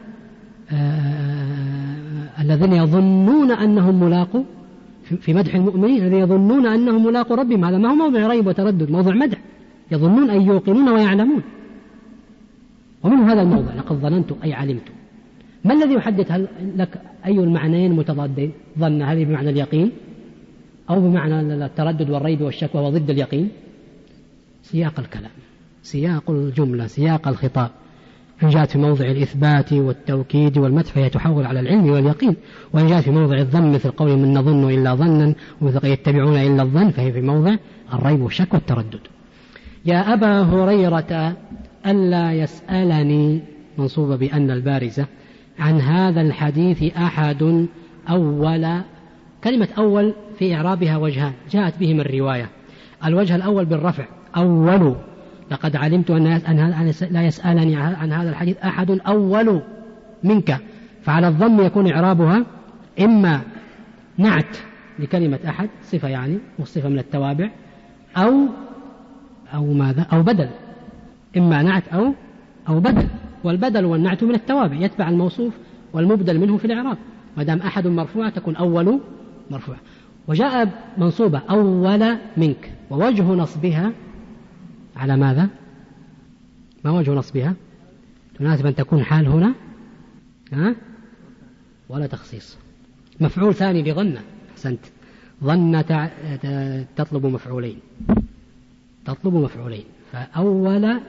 آه... الذين يظنون أنهم ملاقوا، في مدح المؤمنين الذين يظنون أنهم ملاقوا ربهم، هذا ما هو موضع ريب وتردد، موضع مدح، يظنون أن يوقنون ويعلمون. ومنه هذا الموضع لقد ظننت أي علمت. ما الذي يحدد هل لك أي المعنيين متضادين؟ ظن هذه بمعنى اليقين أو بمعنى التردد والريب والشك وهو ضد اليقين؟ سياق الكلام، سياق الجملة، سياق الخطاب. إن جاءت في موضع الإثبات والتوكيد والمدح فهي تحول على العلم واليقين، وإن جاءت في موضع الذم مثل قول من نظن إلا ظنا ومثل يتبعون إلا الظن فهي في موضع الريب والشك والتردد. يا أبا هريرة ألا يسألني، منصوبة بأن البارزة، عن هذا الحديث أحد. أول كلمة أول في إعرابها وجهان جاءت بهم الرواية. الوجه الأول بالرفع، أول، لقد علمت أن لا يسألني عن هذا الحديث أحد أول منك. فعلى الضم يكون إعرابها إما نعت لكلمة أحد، صفة يعني، والصفة من التوابع، أو أو ماذا أو بدل، إما نعت أو أو بدل، والبدل والنعت من التوابع يتبع الموصوف والمبدل منه في الإعراب. ما دام أحد مرفوع تكون أول مرفوع. وجاء منصوبة أول منك، ووجه نصبها على ماذا؟ ما وجه نصبها؟ تناسب أن تكون حال هنا ها؟ ولا تخصيص. مفعول ثاني لظن، أحسنت، ظن تطلب مفعولين، تطلب مفعولين. فأول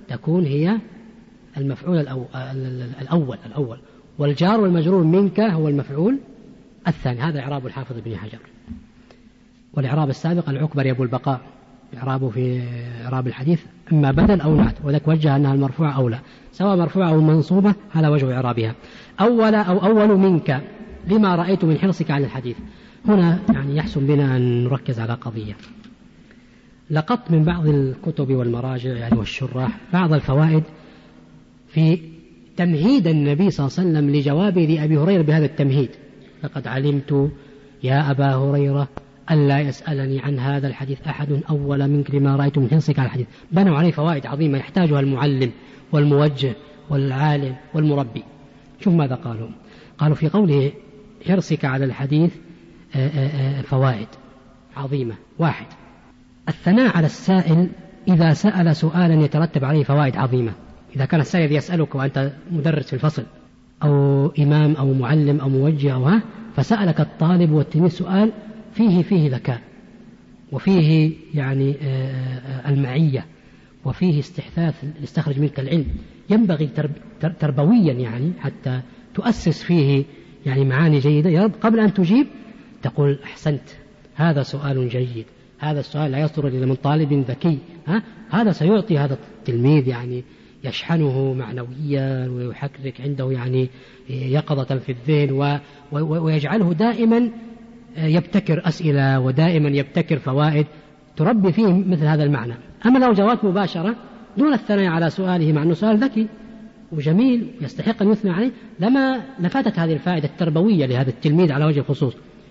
تكون هي المفعول الأول الأول والجار والمجرور منك هو المفعول الثاني. هذا إعراب الحافظ ابن حجر. والإعراب السابق العكبر يبو البقاء إعرابه في إعراب الحديث إما بدل أو نعت، وذلك وجه أنها المرفوعة أو لا، سواء مرفوعة أو منصوبة هذا وجه إعرابها. أول أو أول منك لما رأيت من حرصك على الحديث. هنا يعني يحسن بنا أن نركز على قضية. لقط من بعض الكتب والمراجع يعني والشراح بعض الفوائد في تمهيد النبي صلى الله عليه وسلم لجوابه لأبي هريرة بهذا التمهيد: لقد علمت يا أبا هريرة ألا يسألني عن هذا الحديث أحد أول منك لما رأيت من حرصك على الحديث. بنوا عليه فوائد عظيمة يحتاجها المعلم والموجه والعالم والمربي. شوف ماذا قالوا. قالوا في قوله حرصك على الحديث فوائد عظيمة. واحد: الثناء على السائل إذا سأل سؤالا يترتب عليه فوائد عظيمة. إذا كان السائل يسألك وأنت مدرس في الفصل أو إمام أو معلم أو موجه أو ها، فسألك الطالب والتلميذ سؤال فيه فيه ذكاء وفيه يعني المعية وفيه استحثاث يستخرج منك العلم، ينبغي تربويا يعني حتى تؤسس فيه يعني معاني جيدة. يا رب قبل أن تجيب تقول أحسنت، هذا سؤال جيد، هذا السؤال لا يصدر إلا من طالب ذكي، ها؟ هذا سيعطي هذا التلميذ يعني يشحنه معنويا ويحرك عنده يعني يقظة في الذهن ويجعله دائما يبتكر أسئلة ودائما يبتكر فوائد تربي فيه مثل هذا المعنى. أما لو جواب مباشرة دون الثناء على سؤاله مع أنه سؤال ذكي وجميل يستحق أن يثنى عليه لما لفاتت هذه الفائدة التربوية لهذا التلميذ على وجه الخصوص.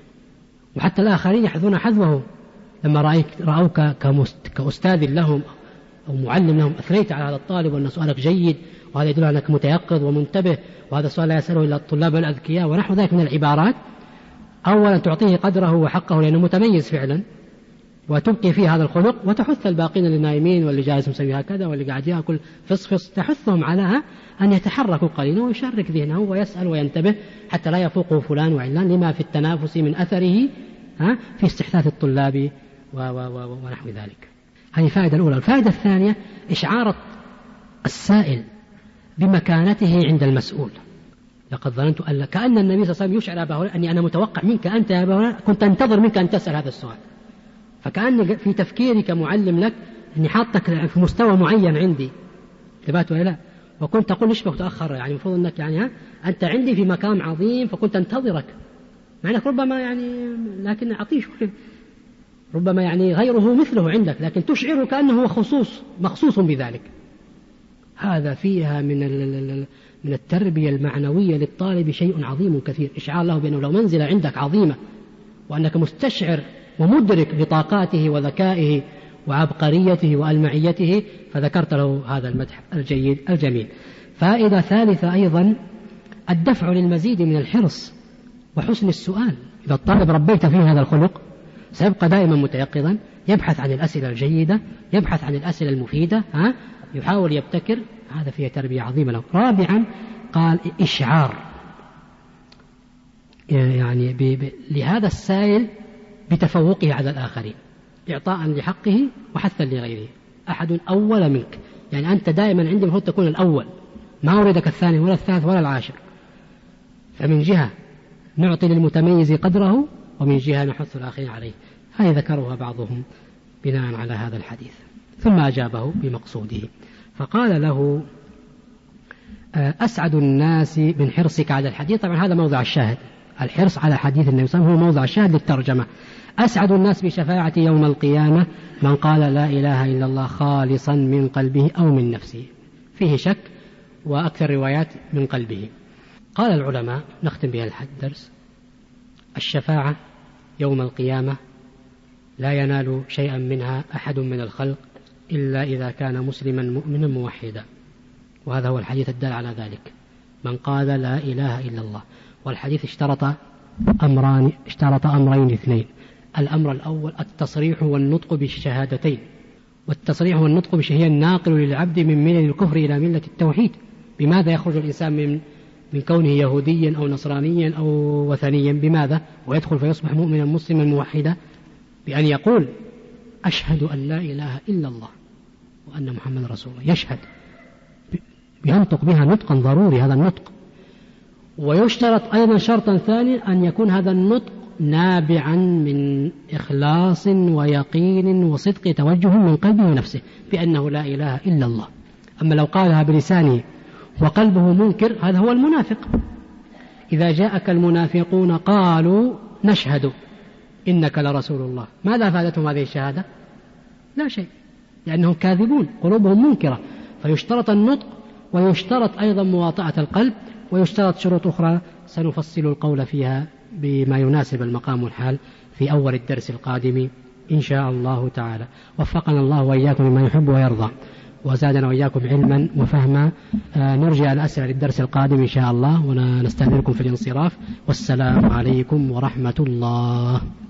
وحتى الآخرين يحذون حذوه لما رأيك رأوك كأستاذ لهم أو معلم لهم أثنيت على هذا الطالب وأن سؤالك جيد وهذا يدل أنك متيقظ ومنتبه وهذا السؤال لا يسأله إلا الطلاب الأذكياء ونحو ذلك من العبارات. أولا تعطيه قدره وحقه لأنه متميز فعلا وتبقي فيه هذا الخلق وتحث الباقين للنائمين واللي جالس مسوي هكذا واللي قاعد يأكل فصفص تحثهم على أن يتحركوا قليلا ويشارك ذهنه ويسأل وينتبه حتى لا يفوقه فلان وعلان لما في التنافس من أثره ها في استحثاث الطلاب ونحو ذلك. هذه الفائدة الأولى. الفائدة الثانية إشعار السائل بمكانته عند المسؤول. لقد ظننت أن كأن النبي صلى الله عليه وسلم يشعر أبا هريرة أني أنا متوقع منك أنت يا أبا هريرة كنت أنتظر منك أن تسأل هذا السؤال، فكأن في تفكيري كمعلم لك أني حاطك في مستوى معين عندي ثبات ولا لا، وكنت أقول ليش متأخر يعني المفروض أنك يعني ها أنت عندي في مكان عظيم فكنت أنتظرك مع أنك ربما يعني لكن أعطيه ربما يعني غيره مثله عندك لكن تشعره كأنه هو خصوص مخصوص بذلك. هذا فيها من من التربية المعنوية للطالب شيء عظيم كثير، إشعار له بأنه لو منزل عندك عظيمة وأنك مستشعر ومدرك بطاقاته وذكائه وعبقريته وألمعيته فذكرت له هذا المدح الجيد الجميل. فائدة ثالثة أيضا الدفع للمزيد من الحرص وحسن السؤال. إذا الطالب ربيت فيه هذا الخلق سيبقى دائما متيقظا يبحث عن الأسئلة الجيدة يبحث عن الأسئلة المفيدة ها يحاول يبتكر. هذا فيه تربية عظيمة له. رابعا قال إشعار يعني ب... ب... لهذا السائل بتفوقه على الآخرين إعطاء لحقه وحثا لغيره. أحد أول منك يعني أنت دائما عندي المفروض تكون الأول ما أريدك الثاني ولا الثالث ولا العاشر. فمن جهة نعطي للمتميز قدره ومن جهة نحث الآخرين عليه. هذه ذكرها بعضهم بناء على هذا الحديث. ثم أجابه بمقصوده فقال له أسعد الناس من حرصك على الحديث. طبعا هذا موضع الشاهد الحرص على حديث النبي صلى الله عليه وسلم هو موضع الشاهد للترجمة. أسعد الناس بشفاعة يوم القيامة من قال لا إله إلا الله خالصا من قلبه أو من نفسه. فيه شك وأكثر روايات من قلبه. قال العلماء نختم بها الدرس الشفاعة يوم القيامة لا ينال شيئا منها أحد من الخلق إلا إذا كان مسلما مؤمنا موحدا، وهذا هو الحديث الدال على ذلك من قال لا إله إلا الله. والحديث اشترط أمران اشترط أمرين اثنين. الأمر الأول التصريح والنطق بالشهادتين، والتصريح والنطق بشهية الناقل للعبد من ملل الكفر إلى ملة التوحيد. بماذا يخرج الإنسان من من كونه يهوديا أو نصرانيا أو وثنيا؟ بماذا؟ ويدخل فيصبح مؤمنا مسلما موحدا بأن يقول أشهد أن لا إله إلا الله وأن محمد رسول الله. يشهد ينطق بها نطقا ضروري هذا النطق. ويشترط أيضا شرطا ثانيا أن يكون هذا النطق نابعا من إخلاص ويقين وصدق توجه من قلبه ونفسه بأنه لا إله إلا الله. أما لو قالها بلسانه وقلبه منكر هذا هو المنافق. إذا جاءك المنافقون قالوا نشهد إنك لرسول الله، ماذا فادتهم هذه الشهادة؟ لا شيء، لأنهم كاذبون قلوبهم منكرة. فيشترط النطق ويشترط أيضا مواطأة القلب، ويشترط شروط أخرى سنفصل القول فيها بما يناسب المقام والحال في أول الدرس القادم إن شاء الله تعالى. وفقنا الله وإياكم لما يحب ويرضى، وزادنا وإياكم علما وفهما. آه نرجع الأسئلة للدرس القادم إن شاء الله، ونستأذنكم في الانصراف. والسلام عليكم ورحمة الله.